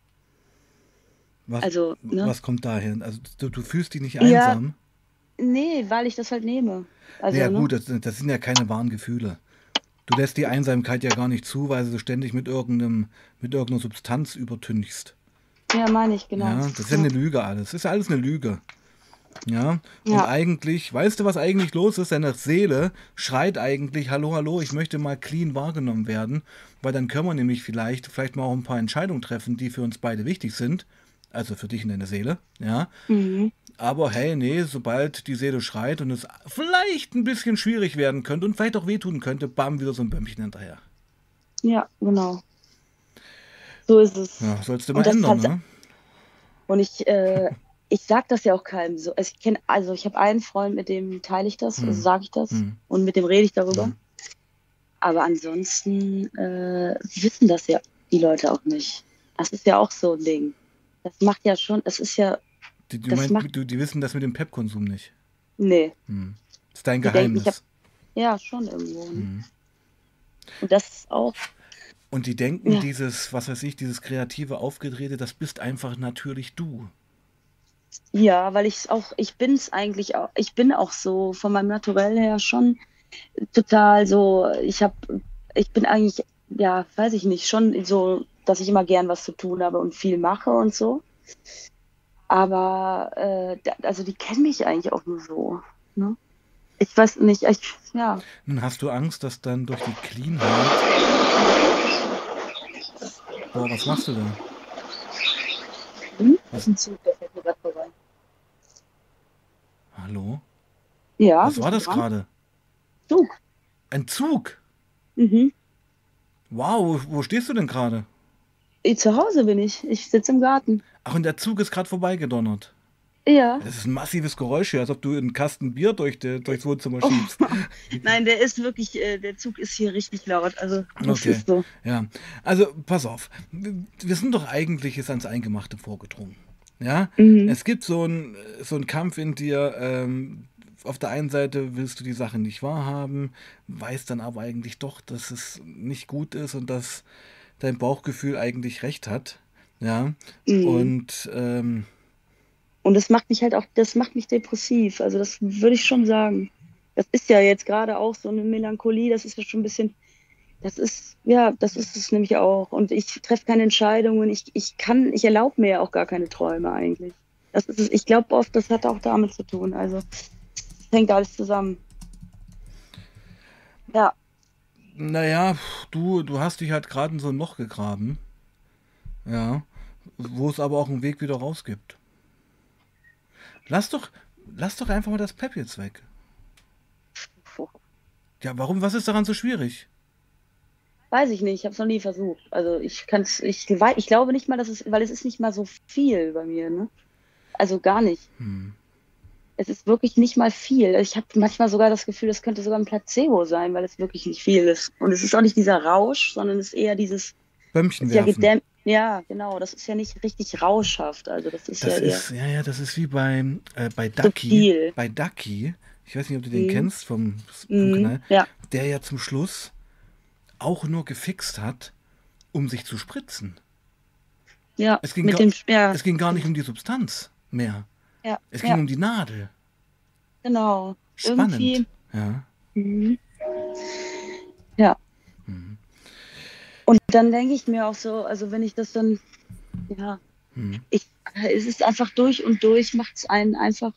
Was, Also, ne? was kommt dahin? Also du fühlst dich nicht Ja, einsam? nee, weil ich das halt nehme. Naja Also, ne? gut, das sind ja keine wahren Gefühle. Du lässt die Einsamkeit ja gar nicht zu, weil du ständig mit irgendeiner Substanz übertünchst. Ja, meine ich, genau. Ja, das ist ja Ja, eine Lüge alles. Das ist ja alles eine Lüge. Ja, und ja, eigentlich, weißt du, was eigentlich los ist? Deine Seele schreit eigentlich, hallo, hallo, ich möchte mal clean wahrgenommen werden, weil dann können wir nämlich vielleicht mal auch ein paar Entscheidungen treffen, die für uns beide wichtig sind. Also für dich und deine Seele, ja. mhm. Aber hey, nee, sobald die Seele schreit und es vielleicht ein bisschen schwierig werden könnte und vielleicht auch wehtun könnte, bam, wieder so ein Bömmchen hinterher. Ja, genau. So ist es. Ja, sollst du mal Und das ändern, hat, ne? und ich sag das ja auch keinem so. Also ich habe einen Freund, mit dem teile ich das, also Hm, sage ich das hm, und mit dem rede ich darüber. hm. Aber ansonsten wissen das ja die Leute auch nicht. Das ist ja auch so ein Ding. Das macht ja schon, das ist ja, Du das meinst, macht, die wissen das mit dem Pep-Konsum nicht. nee, Hm. Das ist dein die denken, ich habe, Geheimnis. ja, schon irgendwo. Ne? Hm. Und das ist auch, Und die denken, ja, dieses, was weiß ich, dieses kreative Aufgedrehte, das bist einfach natürlich du. ja, weil ich bin es eigentlich auch, ich bin auch so von meinem Naturell her schon total so, ich bin eigentlich, ja, weiß ich nicht, schon so, dass ich immer gern was zu tun habe und viel mache und so. Aber also die kennen mich eigentlich auch nur so. Ne? Ich weiß nicht, ja. Nun hast du Angst, dass dann durch die Cleanheit. Boah, was machst du da? Das ist Was? ein Zug, der fährt mir gerade vorbei. Hallo? Ja, Was war bist du das dran? gerade? Zug. Ein Zug? Mhm. Wow, wo stehst du denn gerade? Zu Hause bin ich. Ich sitze im Garten. Ach, und der Zug ist gerade vorbeigedonnert. Ja. Das ist ein massives Geräusch hier, als ob du einen Kasten Bier durchs Wohnzimmer Oh, schiebst. nein, der ist wirklich, der Zug ist hier richtig laut. Also, das Okay, ist so. ja. Also, pass auf. Wir sind doch eigentlich jetzt ans Eingemachte vorgedrungen. Ja, Mhm. es gibt so einen Kampf in dir. Auf der einen Seite willst du die Sache nicht wahrhaben, weißt dann aber eigentlich doch, dass es nicht gut ist und dass dein Bauchgefühl eigentlich recht hat. Ja, Mhm. und Und das macht mich halt auch, das macht mich depressiv. Also, das würde ich schon sagen. Das ist ja jetzt gerade auch so eine Melancholie. Das ist ja schon ein bisschen, das ist, ja, das ist es nämlich auch. Und ich treffe keine Entscheidungen. Ich erlaube mir ja auch gar keine Träume eigentlich. Das ist es. Ich glaube oft, das hat auch damit zu tun. Also, es hängt alles zusammen. Ja. naja, du hast dich halt gerade in so ein Loch gegraben. Ja, wo es aber auch einen Weg wieder raus gibt. Lass doch, lass doch einfach mal das Pep jetzt weg. Ja, warum? Was ist daran so schwierig? Weiß ich nicht, ich habe es noch nie versucht. Also ich glaube nicht mal, weil es ist nicht mal so viel bei mir, ne? Also gar nicht. Es ist wirklich nicht mal viel. Ich habe manchmal sogar das Gefühl, es könnte sogar ein Placebo sein, weil es wirklich nicht viel ist. Und es ist auch nicht dieser Rausch, sondern es ist eher dieses, Bömmchen ist ja werfen. gedämmt. Ja, genau, das ist ja nicht richtig rauschhaft. Also das ist ja Das eher ist, ja, ja, das ist wie bei Ducky. subtil. Bei Ducky. Ich weiß nicht, ob du den Mhm. kennst vom Mhm. Kanal. Ja, Der ja zum Schluss auch nur gefixt hat, um sich zu spritzen. ja, Es ging, mit gar, dem, ja, es ging gar nicht um die Substanz mehr. ja, Es ging ja, um die Nadel. genau. Spannend. Irgendwie, Ja. mhm. Ja. Und dann denke ich mir auch so, also wenn ich das dann, ja, es ist einfach durch und durch, macht es einen einfach,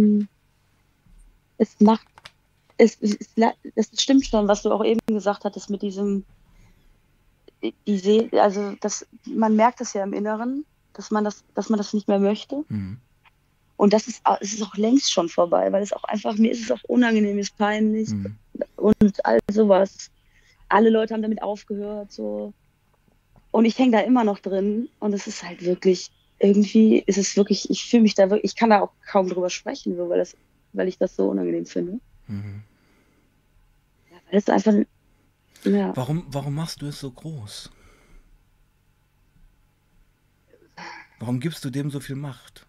es macht, das stimmt schon, was du auch eben gesagt hattest mit diesem, die Seele, also das, man merkt es ja im Inneren, dass man das nicht mehr möchte. Und es ist auch längst schon vorbei, weil es auch einfach, mir ist es auch unangenehm, ist peinlich und all sowas. Alle Leute haben damit aufgehört, so. Und ich hänge da immer noch drin und es ist halt wirklich, irgendwie ist es wirklich, ich fühle mich da wirklich, ich kann da auch kaum drüber sprechen, so, weil ich das so unangenehm finde. Ja, weil es einfach, ja, Warum machst du es so groß? Warum gibst du dem so viel Macht?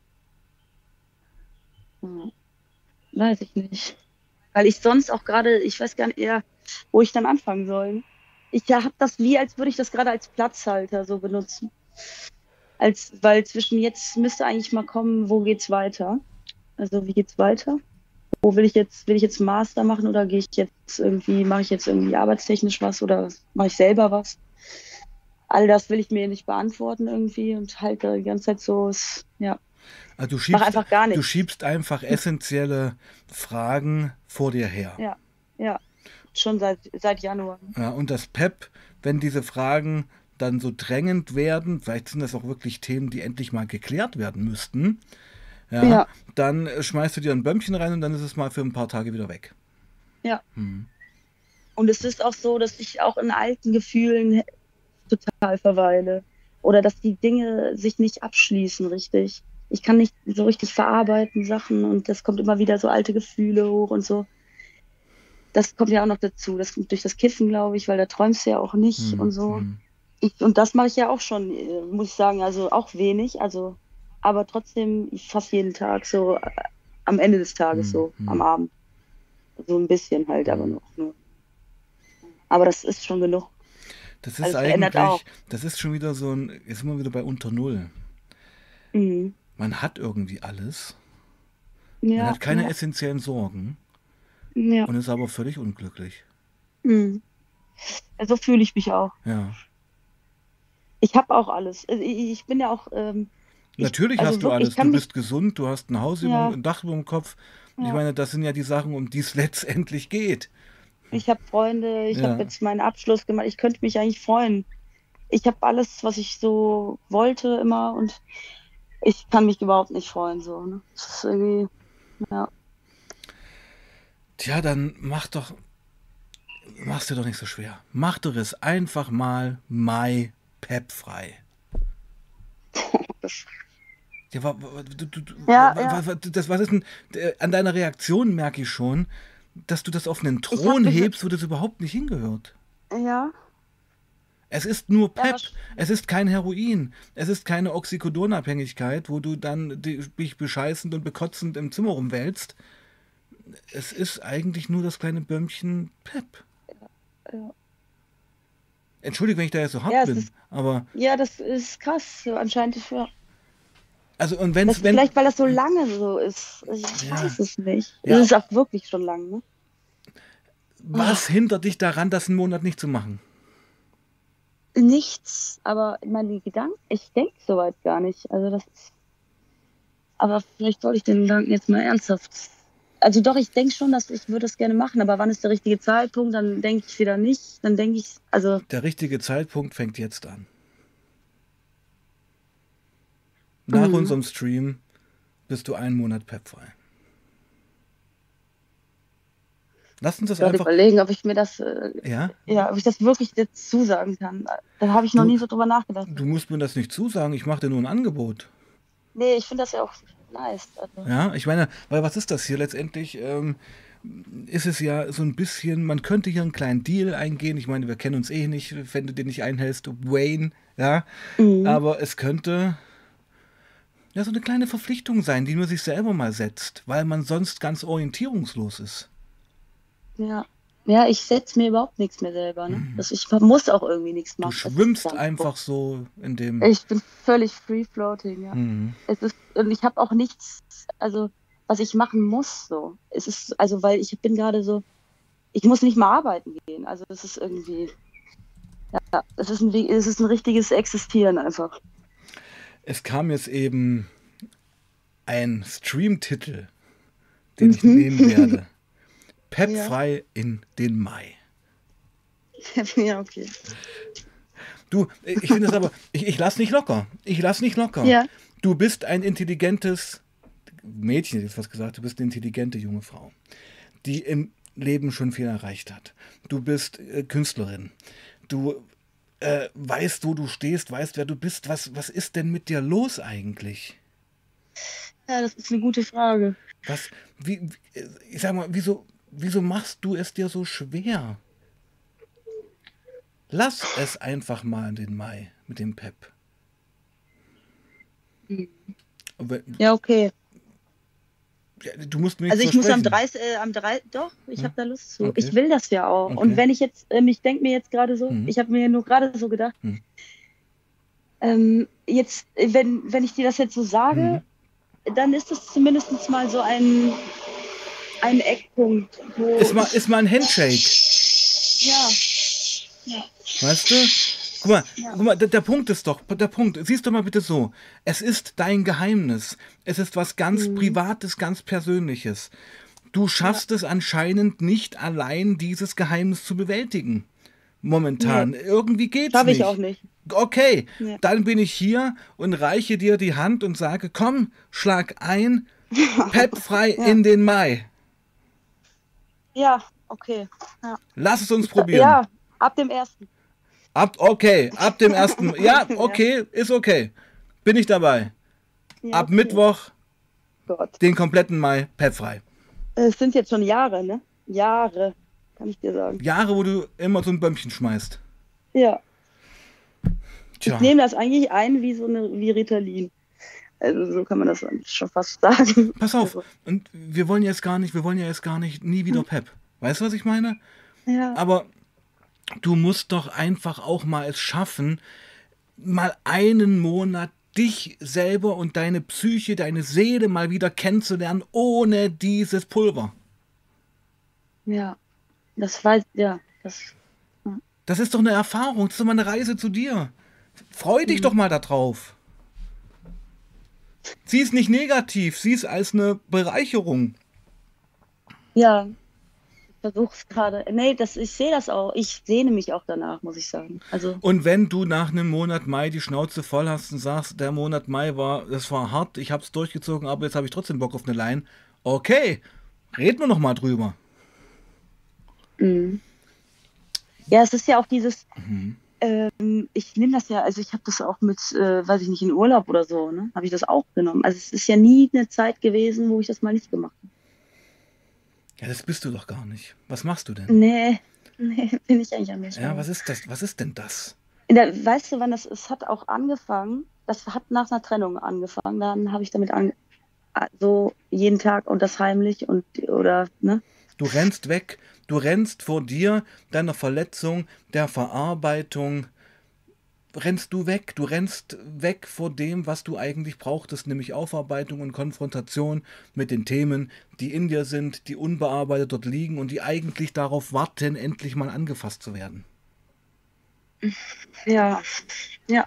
ja, weiß ich nicht. Weil ich sonst auch gerade, ich weiß gar nicht eher, wo ich dann anfangen soll. Ich ja, habe das wie, als würde ich das gerade als Platzhalter so benutzen. Weil zwischen jetzt müsste eigentlich mal kommen, wo geht's weiter? Also wie geht's weiter? Wo will ich jetzt einen Master machen oder mache ich jetzt irgendwie arbeitstechnisch was oder mache ich selber was? All das will ich mir nicht beantworten irgendwie und halt die ganze Zeit so, ja, Also mache einfach gar du nichts. schiebst einfach essentielle Fragen vor dir her. Ja, ja, schon seit Januar. Ja, und das PEP, wenn diese Fragen dann so drängend werden, vielleicht sind das auch wirklich Themen, die endlich mal geklärt werden müssten, ja, Ja, dann schmeißt du dir ein Bömmchen rein und dann ist es mal für ein paar Tage wieder weg. ja. Und es ist auch so, dass ich auch in alten Gefühlen total verweile oder dass die Dinge sich nicht abschließen richtig. Ich kann nicht so richtig verarbeiten Sachen und das kommt immer wieder so alte Gefühle hoch und so. Das kommt ja auch noch dazu. Das kommt durch das Kiffen, glaube ich, weil da träumst du ja auch nicht und so. Und das mache ich ja auch schon, muss ich sagen, also auch wenig, also, aber trotzdem fast jeden Tag so am Ende des Tages so, am Abend. So ein bisschen halt, aber noch nur. Aber das ist schon genug. Das Also ist es verändert auch. eigentlich, das ist schon wieder so ein, jetzt sind wir wieder bei unter Null. Mhm. Man hat irgendwie alles, man Ja, hat keine ja, essentiellen Sorgen ja. und ist aber völlig unglücklich. Mhm. So fühle ich mich auch. Ja. Ich habe auch alles. Also ich bin ja auch, Natürlich also hast du wirklich, ich alles. Du kann mich, bist gesund, du hast ein Haus ja, ein Dach über dem Kopf, Ich meine, das sind ja die Sachen, um die es letztendlich geht. Ich habe Freunde, ich habe Ja. jetzt meinen Abschluss gemacht. Ich könnte mich eigentlich freuen. Ich habe alles, was ich so wollte immer und ich kann mich überhaupt nicht freuen. So, ne? Das ist irgendwie, ja. Tja, dann mach's dir doch nicht so schwer. Mach doch es einfach mal Mai Pep frei. Das, Ja, ja, ja. was ist denn, an deiner Reaktion merke ich schon, dass du das auf einen Ich habe Thron mich, hebst, wo das überhaupt nicht hingehört. ja, Es ist nur ja, Pep, es ist kein Heroin, es ist keine Oxycodon-Abhängigkeit, wo du dann dich bescheißend und bekotzend im Zimmer rumwälzt. Es ist eigentlich nur das kleine Bömmchen Pep. ja, Entschuldige, wenn ich da jetzt so hart ja, es bin, ist, aber, ja, das ist krass. So, anscheinend, ja. also, und Das, wenn, vielleicht, weil das so lange so ist. Ich ja, weiß es nicht. Es ja, ist auch wirklich schon lang, ne? was Ah, hindert dich daran, das einen Monat nicht zu machen? nichts, aber meine Gedanken, ich denke soweit gar nicht. Also das ist, aber vielleicht sollte ich den Gedanken jetzt mal ernsthaft. Also doch, ich denke schon, dass ich würde es gerne machen, aber wann ist der richtige Zeitpunkt? Dann denke ich wieder nicht. Dann denke ich, also, Der richtige Zeitpunkt fängt jetzt an. Nach mm, unserem Stream bist du einen Monat pepfrei. Lass uns das gerade einfach, überlegen, ob ich mir das, ja, ja, ob ich das wirklich jetzt zusagen kann. Da habe ich noch du, nie so drüber nachgedacht. du musst mir das nicht zusagen, ich mache dir nur ein Angebot. Nee, ich finde das ja auch nice. Also, Ja, ich meine, weil was ist das hier? Letztendlich ist es ja so ein bisschen, man könnte hier einen kleinen Deal eingehen. Ich meine, wir kennen uns eh nicht, wenn du den nicht einhältst, Wayne, ja. mm, Aber es könnte ja so eine kleine Verpflichtung sein, die man sich selber mal setzt, weil man sonst ganz orientierungslos ist. ja. Ja, ich setze mir überhaupt nichts mehr selber, ne? Das, ich muss auch irgendwie nichts Du machen. Es ist schwimmst dann so. einfach so in dem. Ich bin völlig free floating, ja. Mhm. Es ist, und ich habe auch nichts, also, was ich machen muss, so. Es ist, also, weil ich bin gerade so, ich muss nicht mal arbeiten gehen. Also, das ist irgendwie, ja, es ist ein richtiges Existieren einfach. Es kam jetzt eben ein Streamtitel, den ich Mhm. nehmen werde. Ja. Pepfrei in den Mai. Ja, okay. Du, ich finde es aber, ich lass nicht locker. Ich lass nicht locker. Ja. Du bist ein intelligentes Mädchen, hätte ich was gesagt, du bist eine intelligente junge Frau, die im Leben schon viel erreicht hat. Du bist Künstlerin. Du weißt, wo du stehst, weißt, wer du bist. Was ist denn mit dir los eigentlich? Ja, das ist eine gute Frage. Was, ich sag mal, wieso machst du es dir so schwer? Lass es einfach mal in den Mai mit dem Pep. Aber, Ja, okay. ja, du musst mir Also nichts ich muss versprechen. doch, ich Hm? habe da Lust zu. Okay, Ich will das ja auch. Und okay. wenn ich jetzt, ich denke mir jetzt gerade so, Hm, ich habe mir nur gerade so gedacht, hm, jetzt, wenn ich dir das jetzt so hm. sage, dann ist das zumindest mal so ein Eckpunkt, wo Ist mal ein Handshake. ja, ja, Weißt du? ja, Der Punkt ist doch, der Punkt, siehst du mal bitte so, es ist dein Geheimnis. Es ist was ganz mm, Privates, ganz Persönliches. Du ja, schaffst es anscheinend nicht allein, dieses Geheimnis zu bewältigen. nee, Momentan. Irgendwie geht's schaffe ich auch nicht. nicht. Okay, Nee. dann bin ich hier und reiche dir die Hand und sage, komm, schlag ein, Pep frei Ja, in den Mai. ja, okay. Ja, Lass es uns ich, probieren. ja, ab dem ersten. Ab dem ersten, Ab ja, dem ersten. okay, ist okay. Bin ich dabei. Ja, Ab okay. Mittwoch Gott. den kompletten Mai Pep frei. Es sind jetzt schon Jahre, ne? Jahre, kann ich dir sagen. Jahre, wo du immer so ein Bömmchen schmeißt. Ja, ich Tja, nehme das eigentlich ein wie so eine, wie Ritalin. Also so kann man das eigentlich schon fast sagen. pass auf. Also, Und wir wollen ja jetzt gar nicht nie wieder Pep. Weißt du, was ich meine? ja, Aber du musst doch einfach auch mal es schaffen, mal einen Monat dich selber und deine Psyche, deine Seele mal wieder kennenzulernen, ohne dieses Pulver. ja, das weiß, ja, das, ja. Das ist doch eine Erfahrung, das ist doch mal eine Reise zu dir. Freu dich doch Mhm. mal darauf. Sieh es nicht negativ, sieh es als eine Bereicherung. Ja, ich versuche es gerade. Nee, ich sehe das auch. Ich sehne mich auch danach, muss ich sagen. Also, Und wenn du nach einem Monat Mai die Schnauze voll hast und sagst, der Monat Mai das war hart, ich hab's durchgezogen, aber jetzt habe ich trotzdem Bock auf eine Line. Okay, reden wir noch mal drüber. mm. Ja, es ist ja auch dieses, ich nehme das ja, also ich habe das auch mit, weiß ich nicht, in Urlaub oder so, ne? Habe ich das auch genommen. Also es ist ja nie eine Zeit gewesen, wo ich das mal nicht gemacht habe. Ja, das bist du doch gar nicht. Was machst du denn? Nee, nee, bin ich eigentlich auch nicht. Ja, Aber was ist das? Was ist denn das? weißt du, wann das, es hat auch angefangen, das hat nach einer Trennung angefangen, dann habe ich damit so jeden Tag und das heimlich und, oder, ne? Du rennst weg, du rennst vor dir, deiner Verletzung, der Verarbeitung, du rennst weg vor dem, was du eigentlich brauchtest, nämlich Aufarbeitung und Konfrontation mit den Themen, die in dir sind, die unbearbeitet dort liegen und die eigentlich darauf warten, endlich mal angefasst zu werden. Ja, ja.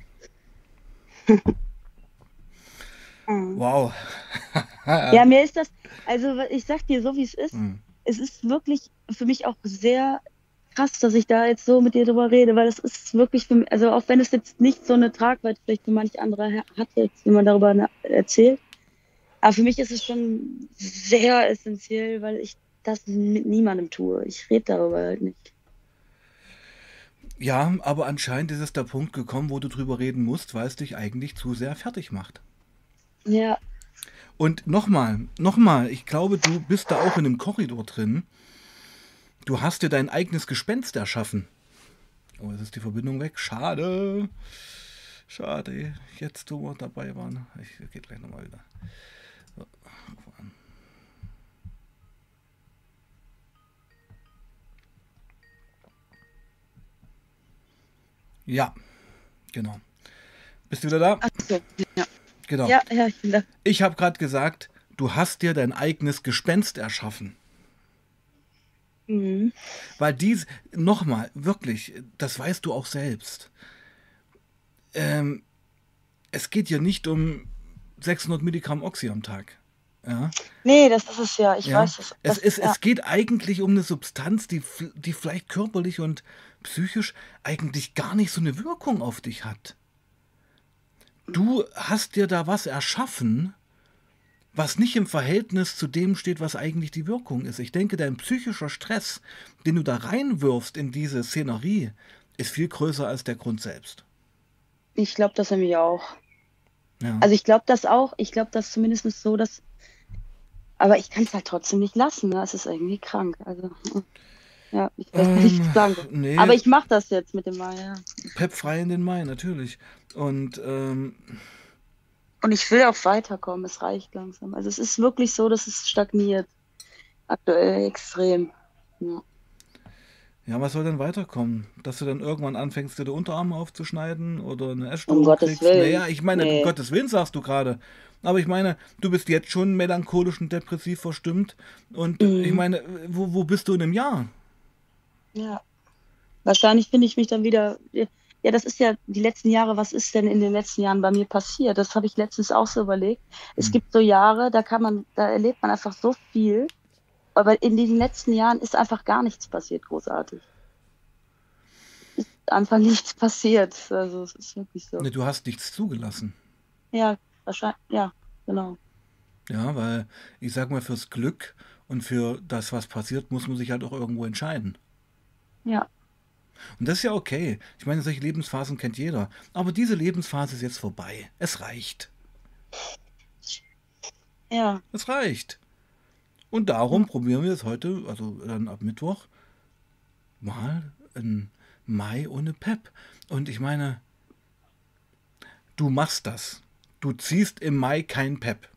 Mhm. Wow. Ja, mir ist das, also ich sag dir so, wie es ist wirklich für mich auch sehr krass, dass ich da jetzt so mit dir drüber rede, weil es ist wirklich für mich, also auch wenn es jetzt nicht so eine Tragweite vielleicht für manch andere hat jetzt, wenn man darüber erzählt, aber für mich ist es schon sehr essentiell, weil ich das mit niemandem tue. Ich rede darüber halt nicht. Ja, aber anscheinend ist es der Punkt gekommen, wo du drüber reden musst, weil es dich eigentlich zu sehr fertig macht. Ja, Und ich glaube, du bist da auch in einem Korridor drin. Du hast dir dein eigenes Gespenst erschaffen. Oh, jetzt ist die Verbindung weg. Schade. Schade. Jetzt, wo wir dabei waren. Ich gehe gleich nochmal wieder. So. Ja, genau. Bist du wieder da? ach so, ja. Genau. Ja, ja, ich bin da. Ich habe gerade gesagt, du hast dir dein eigenes Gespenst erschaffen. Mhm. Weil nochmal, wirklich, das weißt du auch selbst. Ähm, Es geht ja nicht um 600 Milligramm Oxy am Tag. Ja, Nee, das ist es ja, ich ja. weiß es. Das, ja. Es geht eigentlich um eine Substanz, die vielleicht körperlich und psychisch eigentlich gar nicht so eine Wirkung auf dich hat. Du hast dir da was erschaffen, was nicht im Verhältnis zu dem steht, was eigentlich die Wirkung ist. Ich denke, dein psychischer Stress, den du da reinwirfst in diese Szenerie, ist viel größer als der Grund selbst. Ich glaube das nämlich auch. Ja. Also ich glaube das auch. Ich glaube das zumindest so, dass. Aber ich kann es halt trotzdem nicht lassen. Ne? Es ist irgendwie krank. Also ja, ich weiß gar nicht, was ich sagen soll. Aber Nee, ich mache das jetzt mit dem Mal, ja. Pep frei in den Mai, natürlich. Und Und ich will auch weiterkommen. Es reicht langsam. Also es ist wirklich so, dass es stagniert. Aktuell extrem. Ja. ja, was soll denn weiterkommen? Dass du dann irgendwann anfängst, dir die Unterarme aufzuschneiden oder eine Um Essstörung Gottes kriegst? Willen. Naja, ich meine, um Nee. Gottes Willen sagst du gerade. Aber ich meine, du bist jetzt schon melancholisch und depressiv verstimmt. Und ich Mhm. meine, wo bist du in einem Jahr? Ja. Wahrscheinlich finde ich mich dann wieder. Ja, das ist ja die letzten Jahre. Was ist denn in den letzten Jahren bei mir passiert? Das habe ich letztens auch so überlegt. Es gibt so Jahre, da erlebt man einfach so viel. Aber in den letzten Jahren ist einfach gar nichts passiert, großartig. Einfach nichts passiert. Also es ist wirklich so. Ne, du hast nichts zugelassen. Ja, wahrscheinlich, ja, genau. Ja, weil ich sag mal, fürs Glück und für das, was passiert, muss man sich halt auch irgendwo entscheiden. Ja, Und das ist ja okay. Ich meine, solche Lebensphasen kennt jeder. Aber diese Lebensphase ist jetzt vorbei. Es reicht. ja, Es reicht. Und darum ja. probieren wir es heute, also dann ab Mittwoch, mal ein Mai ohne Pep. Und ich meine, du machst das. Du ziehst im Mai kein Pep.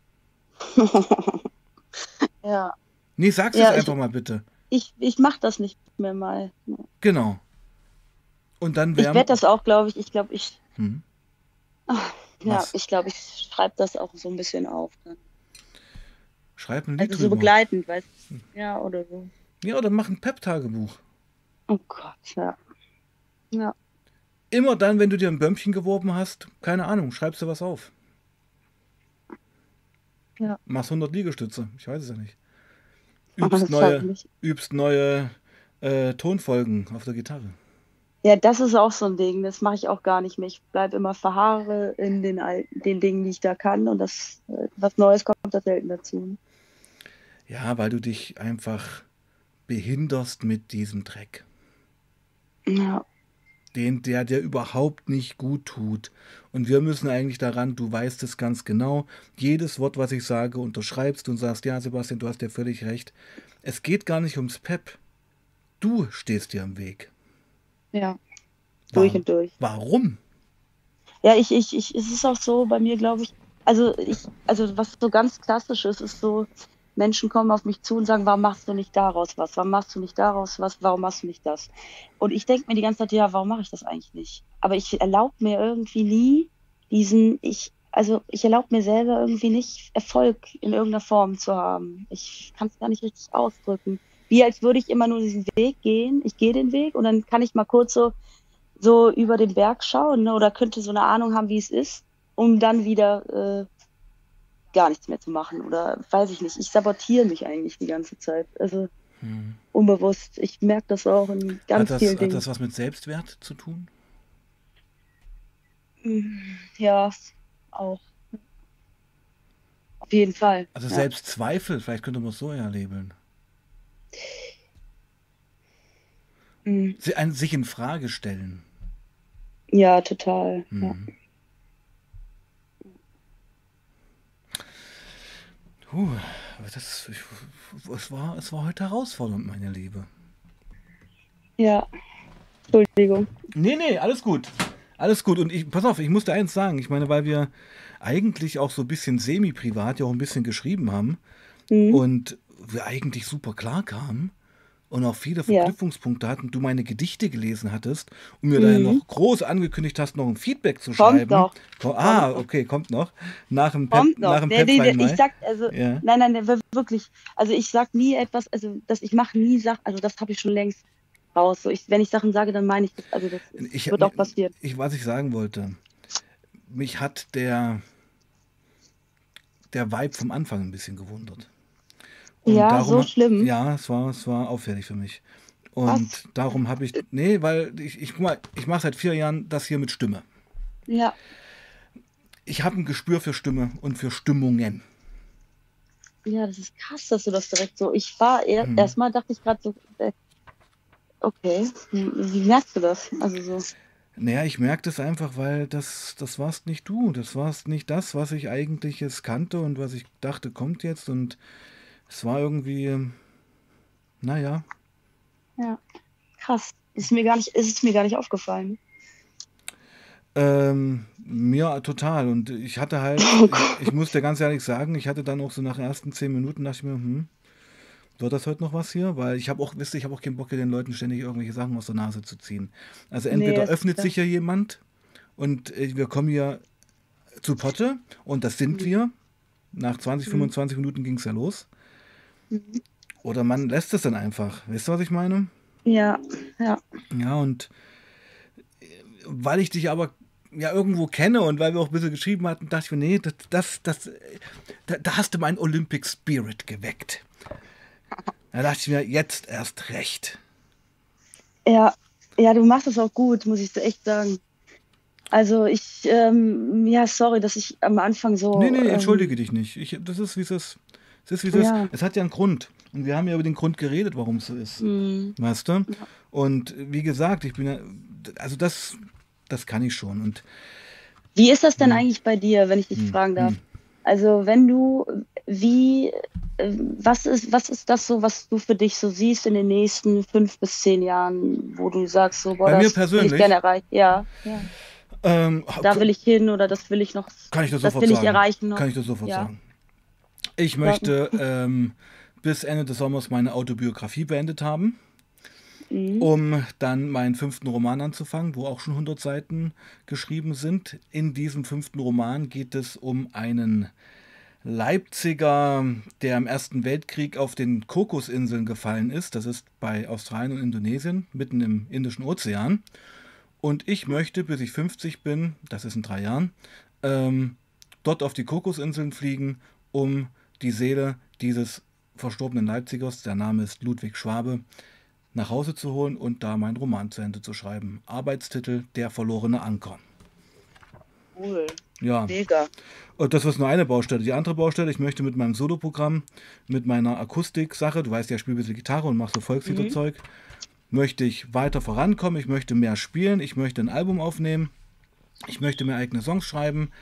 Ja, Nee, sag's jetzt ja, einfach mal bitte. ich mache das nicht mehr mal. Genau. Und dann Ich werde wärm. das auch, glaube ich, Hm, ja, was? ich glaube, ich schreibe das auch so ein bisschen auf dann. Schreib ein Also Lied so drüber. begleitend, weißt du? Ja, oder so. Ja, oder mach ein Pep-Tagebuch. Oh Gott, ja. Ja, Immer dann, wenn du dir ein Bömmchen geworben hast, keine Ahnung, schreibst du was auf. ja. Machst 100 Liegestütze. Ich weiß es ja nicht. Aber Übst das schafft neue, mich. übst neue Tonfolgen auf der Gitarre. Ja, das ist auch so ein Ding, das mache ich auch gar nicht mehr. Ich bleibe immer verharre in den Dingen, die ich da kann und was Neues kommt da selten dazu. Ja, weil du dich einfach behinderst mit diesem Dreck. Ja, Der dir überhaupt nicht gut tut. Und wir müssen eigentlich daran, du weißt es ganz genau, jedes Wort, was ich sage, unterschreibst und sagst, ja, Sebastian, du hast ja völlig recht. Es geht gar nicht ums Pep. Du stehst dir im Weg. ja, durch War, und durch. warum? Ja, es ist auch so bei mir, glaube ich, also was so ganz klassisch ist, ist so, Menschen kommen auf mich zu und sagen, warum machst du nicht daraus was? Warum machst du nicht daraus was? Warum machst du nicht das? Und ich denke mir die ganze Zeit, ja, warum mache ich das eigentlich nicht? Aber ich erlaube mir irgendwie nie also ich erlaube mir selber irgendwie nicht, Erfolg in irgendeiner Form zu haben. Ich kann es gar nicht richtig ausdrücken. Wie als würde ich immer nur diesen Weg gehen. Ich gehe den Weg und dann kann ich mal kurz so über den Berg schauen, ne? Oder könnte so eine Ahnung haben, wie es ist, um dann wieder gar nichts mehr zu machen. Oder weiß ich nicht. Ich sabotiere mich eigentlich die ganze Zeit. Also unbewusst. Ich merke das auch in ganz vielen Hat das Dingen. was mit Selbstwert zu tun? Ja, auch. Auf jeden Fall. Also Ja. Selbstzweifel, vielleicht könnte man es so eher labeln. Mm. Sich in Frage stellen. Ja, total. Ja. Hm. Puh, es war heute herausfordernd, meine Liebe. Ja, Entschuldigung. Nee, alles gut. Alles gut. Und pass auf, ich musste eins sagen. Ich meine, weil wir eigentlich auch so ein bisschen semi-privat ja auch ein bisschen geschrieben haben Mhm. und wir eigentlich super klar kamen und auch viele Ja. Verknüpfungspunkte hatten, du meine Gedichte gelesen hattest und mir daher Mhm. noch groß angekündigt hast, noch ein Feedback zu Kommt schreiben. noch. Kommt noch. Okay, kommt noch. Kommt Nach noch. dem Pep Nee, ich Mai. sag, also, Ja. nein, wirklich. Also ich sag nie etwas, ich mache nie Sachen, also das habe ich schon längst raus. So, wenn ich Sachen sage, dann meine ich das, also wird auch passieren. Was ich sagen wollte, mich hat der Vibe vom Anfang ein bisschen gewundert. Und Ja, so darum, schlimm. ja, es war auffällig für mich. Was? Und darum habe ich, nee, weil guck mal, ich mache seit 4 Jahren das hier mit Stimme. Ja, Ich habe ein Gespür für Stimme und für Stimmungen. ja, das ist krass, dass du das direkt so. Erstmal dachte ich gerade so, okay, wie merkst du das? Also so. Naja, ich merke das einfach, weil das warst nicht du. Das warst nicht das, was ich eigentlich jetzt kannte und was ich dachte, kommt jetzt. Und es war irgendwie, naja, Ja, krass. Ist es mir gar nicht aufgefallen. mir total. Und ich hatte halt, Oh Gott. ich muss dir ganz ehrlich sagen, ich hatte dann auch so nach den ersten 10 Minuten, dachte ich mir, wird das heute noch was hier? Weil ich habe auch, wisst ihr, ich habe auch keinen Bock, hier den Leuten ständig irgendwelche Sachen aus der Nase zu ziehen. Also Nee, entweder das ist öffnet klar. sich hier jemand und wir kommen hier zu Potte und das sind Mhm. wir. Nach 20, Mhm. 25 Minuten ging es ja los. Mhm. Oder man lässt es dann einfach. Weißt du, was ich meine? Ja, ja, Ja, und weil ich dich aber ja irgendwo kenne und weil wir auch ein bisschen geschrieben hatten, dachte ich mir, nee, da hast du meinen Olympic Spirit geweckt. Da dachte ich mir, jetzt erst recht. ja, ja, du machst es auch gut, muss ich dir echt sagen. Also ja, sorry, dass ich am Anfang Nee, entschuldige dich nicht. Das ist, wie es ist. Es ist, wie es ist. ja, Es hat ja einen Grund. Und wir haben ja über den Grund geredet, warum es so ist. mm, Weißt du? ja. Und wie gesagt, ich bin ja, also das kann ich schon. Und Wie ist das denn hm, eigentlich bei dir, wenn ich dich hm, fragen darf? hm. Also wie, was ist das so, was du für dich so siehst in den nächsten 5 bis 10 Jahren, wo du sagst, so, boah, Bei mir das will ich gerne persönlich erreichen. Ja, ja. ähm, Da will ich hin oder kann ich das das sofort will ich sagen. erreichen Kann noch. ich das sofort Ja, sagen. Ich sag mal. möchte bis Ende des Sommers meine Autobiografie beendet haben, Mhm. um dann meinen 5. Roman anzufangen, wo auch schon 100 Seiten geschrieben sind. In diesem 5. Roman geht es um einen Leipziger, der im Ersten Weltkrieg auf den Kokosinseln gefallen ist. Das ist bei Australien und Indonesien, mitten im Indischen Ozean. Und ich möchte, bis ich 50 bin, das ist in 3 Jahren, ähm, dort auf die Kokosinseln fliegen, um die Seele dieses verstorbenen Leipzigers, der Name ist Ludwig Schwabe, nach Hause zu holen und da meinen Roman zu Ende zu schreiben. Arbeitstitel: Der verlorene Anker. Cool. Ja, Mega. und das ist nur eine Baustelle. Die andere Baustelle: Ich möchte mit meinem Soloprogramm, mit meiner Akustik-Sache, du weißt ja, ich spiele ein bisschen Gitarre und mache so Volksliederzeug, möchte ich weiter vorankommen. Ich möchte mehr spielen. Ich möchte ein Album aufnehmen. Ich möchte mir eigene Songs schreiben.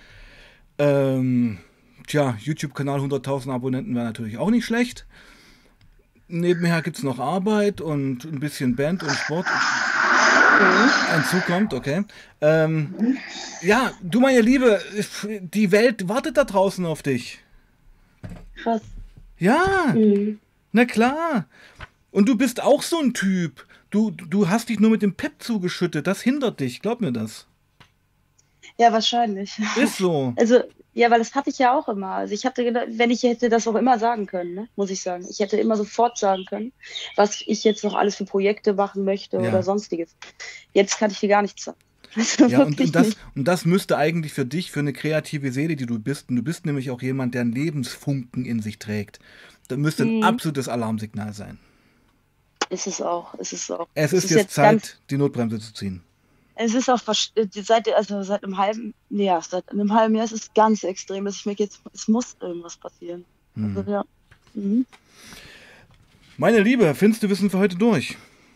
YouTube-Kanal 100.000 Abonnenten wäre natürlich auch nicht schlecht. Nebenher gibt es noch Arbeit und ein bisschen Band und Sport. Hinzukommt, okay. Ja, du meine Liebe, die Welt wartet da draußen auf dich. Krass. Ja, na klar. Und du bist auch so ein Typ. Du hast dich nur mit dem Pep zugeschüttet. Das hindert dich, glaub mir das. Ja, wahrscheinlich. Ist so. Also, ja, weil das hatte ich ja auch immer. Also ich hatte gedacht, wenn ich hätte das auch immer sagen können, ne, muss ich sagen. Ich hätte immer sofort sagen können, was ich jetzt noch alles für Projekte machen möchte Ja. oder sonstiges. Jetzt kann ich dir gar nichts sagen. Also Ja, und wirklich das, nicht. und das müsste eigentlich für dich, für eine kreative Seele, die du bist, und du bist nämlich auch jemand, der einen Lebensfunken in sich trägt, das müsste ein absolutes Alarmsignal sein. Ist es auch. Ist es auch. Es ist ist jetzt jetzt ganz, Zeit, die Notbremse zu ziehen. es ist auch seit einem halben, ja, seit einem halben Jahr ist es ganz extrem, dass ich mir jetzt, es muss irgendwas passieren. Also ja. Mhm. Meine Liebe, findest du, wir sind für heute durch?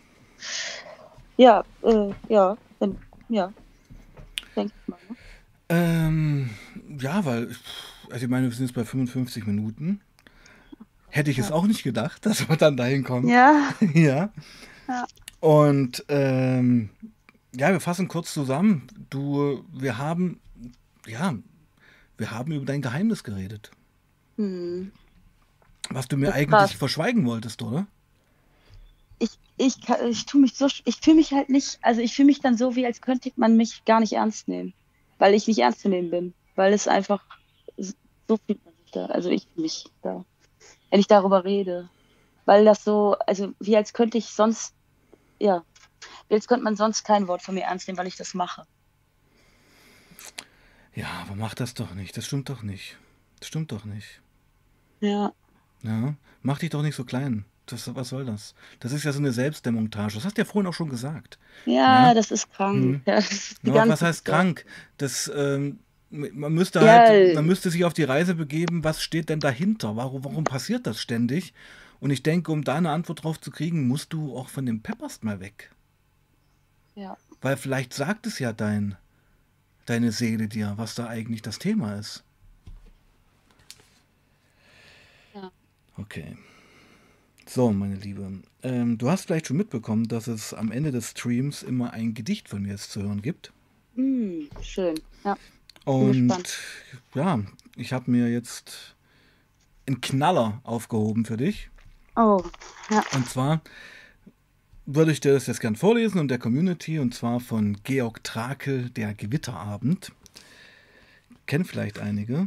Ja, ja, denke ich mal. Ne? Ja, weil, also ich meine, wir sind jetzt bei 55 Minuten. Hätte ich es auch nicht gedacht, dass wir dann dahin kommen. Ja, Ja. ja. Und ja, wir fassen kurz zusammen. Wir haben über dein Geheimnis geredet. Hm. Was du mir Das ist eigentlich krass. verschweigen wolltest, oder? Ich fühle mich halt nicht, also ich fühle mich dann so, wie als könnte man mich gar nicht ernst nehmen, weil ich nicht ernst zu nehmen bin, weil es einfach, so fühlt man sich da, also ich fühle mich da, wenn ich darüber rede, weil das so, also wie als könnte ich sonst, ja, wie als könnte man sonst kein Wort von mir ernst nehmen, weil ich das mache. Ja, aber mach das doch nicht. Das stimmt doch nicht. Das stimmt doch nicht. Ja, Ja, mach dich doch nicht so klein. Was soll das? Das ist ja so eine Selbstdemontage. Das hast du ja vorhin auch schon gesagt. ja, Ja. das ist krank, ja, das ist die Aber was ganze heißt Zeit. krank? Ja, Man müsste sich auf die Reise begeben, was steht denn dahinter? Warum passiert das ständig? Und ich denke, um da eine Antwort drauf zu kriegen, musst du auch von dem Pepperst mal weg. ja, Weil vielleicht sagt es ja deine Seele dir, was da eigentlich das Thema ist. ja. Okay. So, meine Liebe. Du hast vielleicht schon mitbekommen, dass es am Ende des Streams immer ein Gedicht von mir jetzt zu hören gibt. Schön, ja, bin gespannt. Und ja, ich habe mir jetzt einen Knaller aufgehoben für dich. Oh, ja, Und zwar würde ich dir das jetzt gern vorlesen und der Community, und zwar von Georg Trakel, Der Gewitterabend. Kennen vielleicht einige.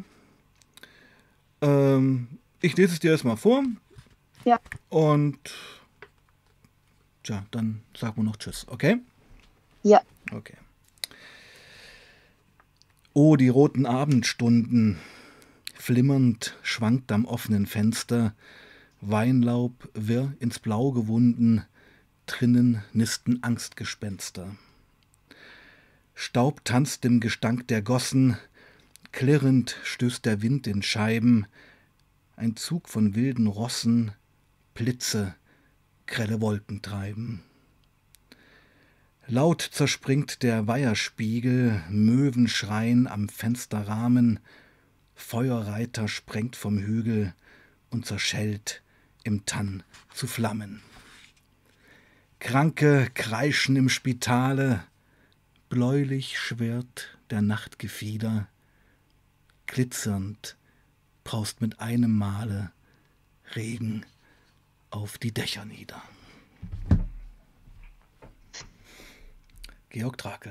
Ich lese es dir erstmal vor ja, und tja, dann sagen wir noch Tschüss, okay? ja, Okay. Oh, die roten Abendstunden, flimmernd schwankt am offenen Fenster, Weinlaub wirr ins Blau gewunden, drinnen nisten Angstgespenster. Staub tanzt im Gestank der Gossen, klirrend stößt der Wind in Scheiben, ein Zug von wilden Rossen, Blitze, grelle Wolken treiben. Laut zerspringt der Weiherspiegel, Möwen schreien am Fensterrahmen, Feuerreiter sprengt vom Hügel und zerschellt im Tann zu Flammen. Kranke kreischen im Spitale, bläulich schwirrt der Nachtgefieder, glitzernd braust mit einem Male Regen auf die Dächer nieder. Georg Trakel.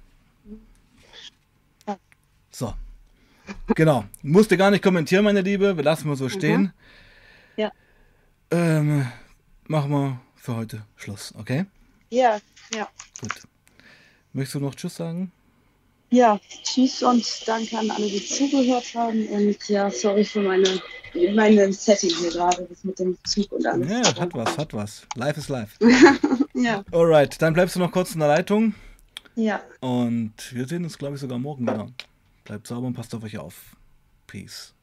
So, genau. Musste gar nicht kommentieren, meine Liebe. Wir lassen mal so stehen. ja, Machen wir für heute Schluss, okay? ja, ja. Gut. Möchtest du noch Tschüss sagen? Ja, tschüss und danke an alle, die zugehört haben. Und ja, sorry für meine Setting hier gerade, das mit dem Zug und alles. Ja, hat was, hat was. Life is life. Ja, Alright, dann bleibst du noch kurz in der Leitung ja. und wir sehen uns, glaube ich, sogar morgen wieder. Bleibt sauber und passt auf euch auf. Peace.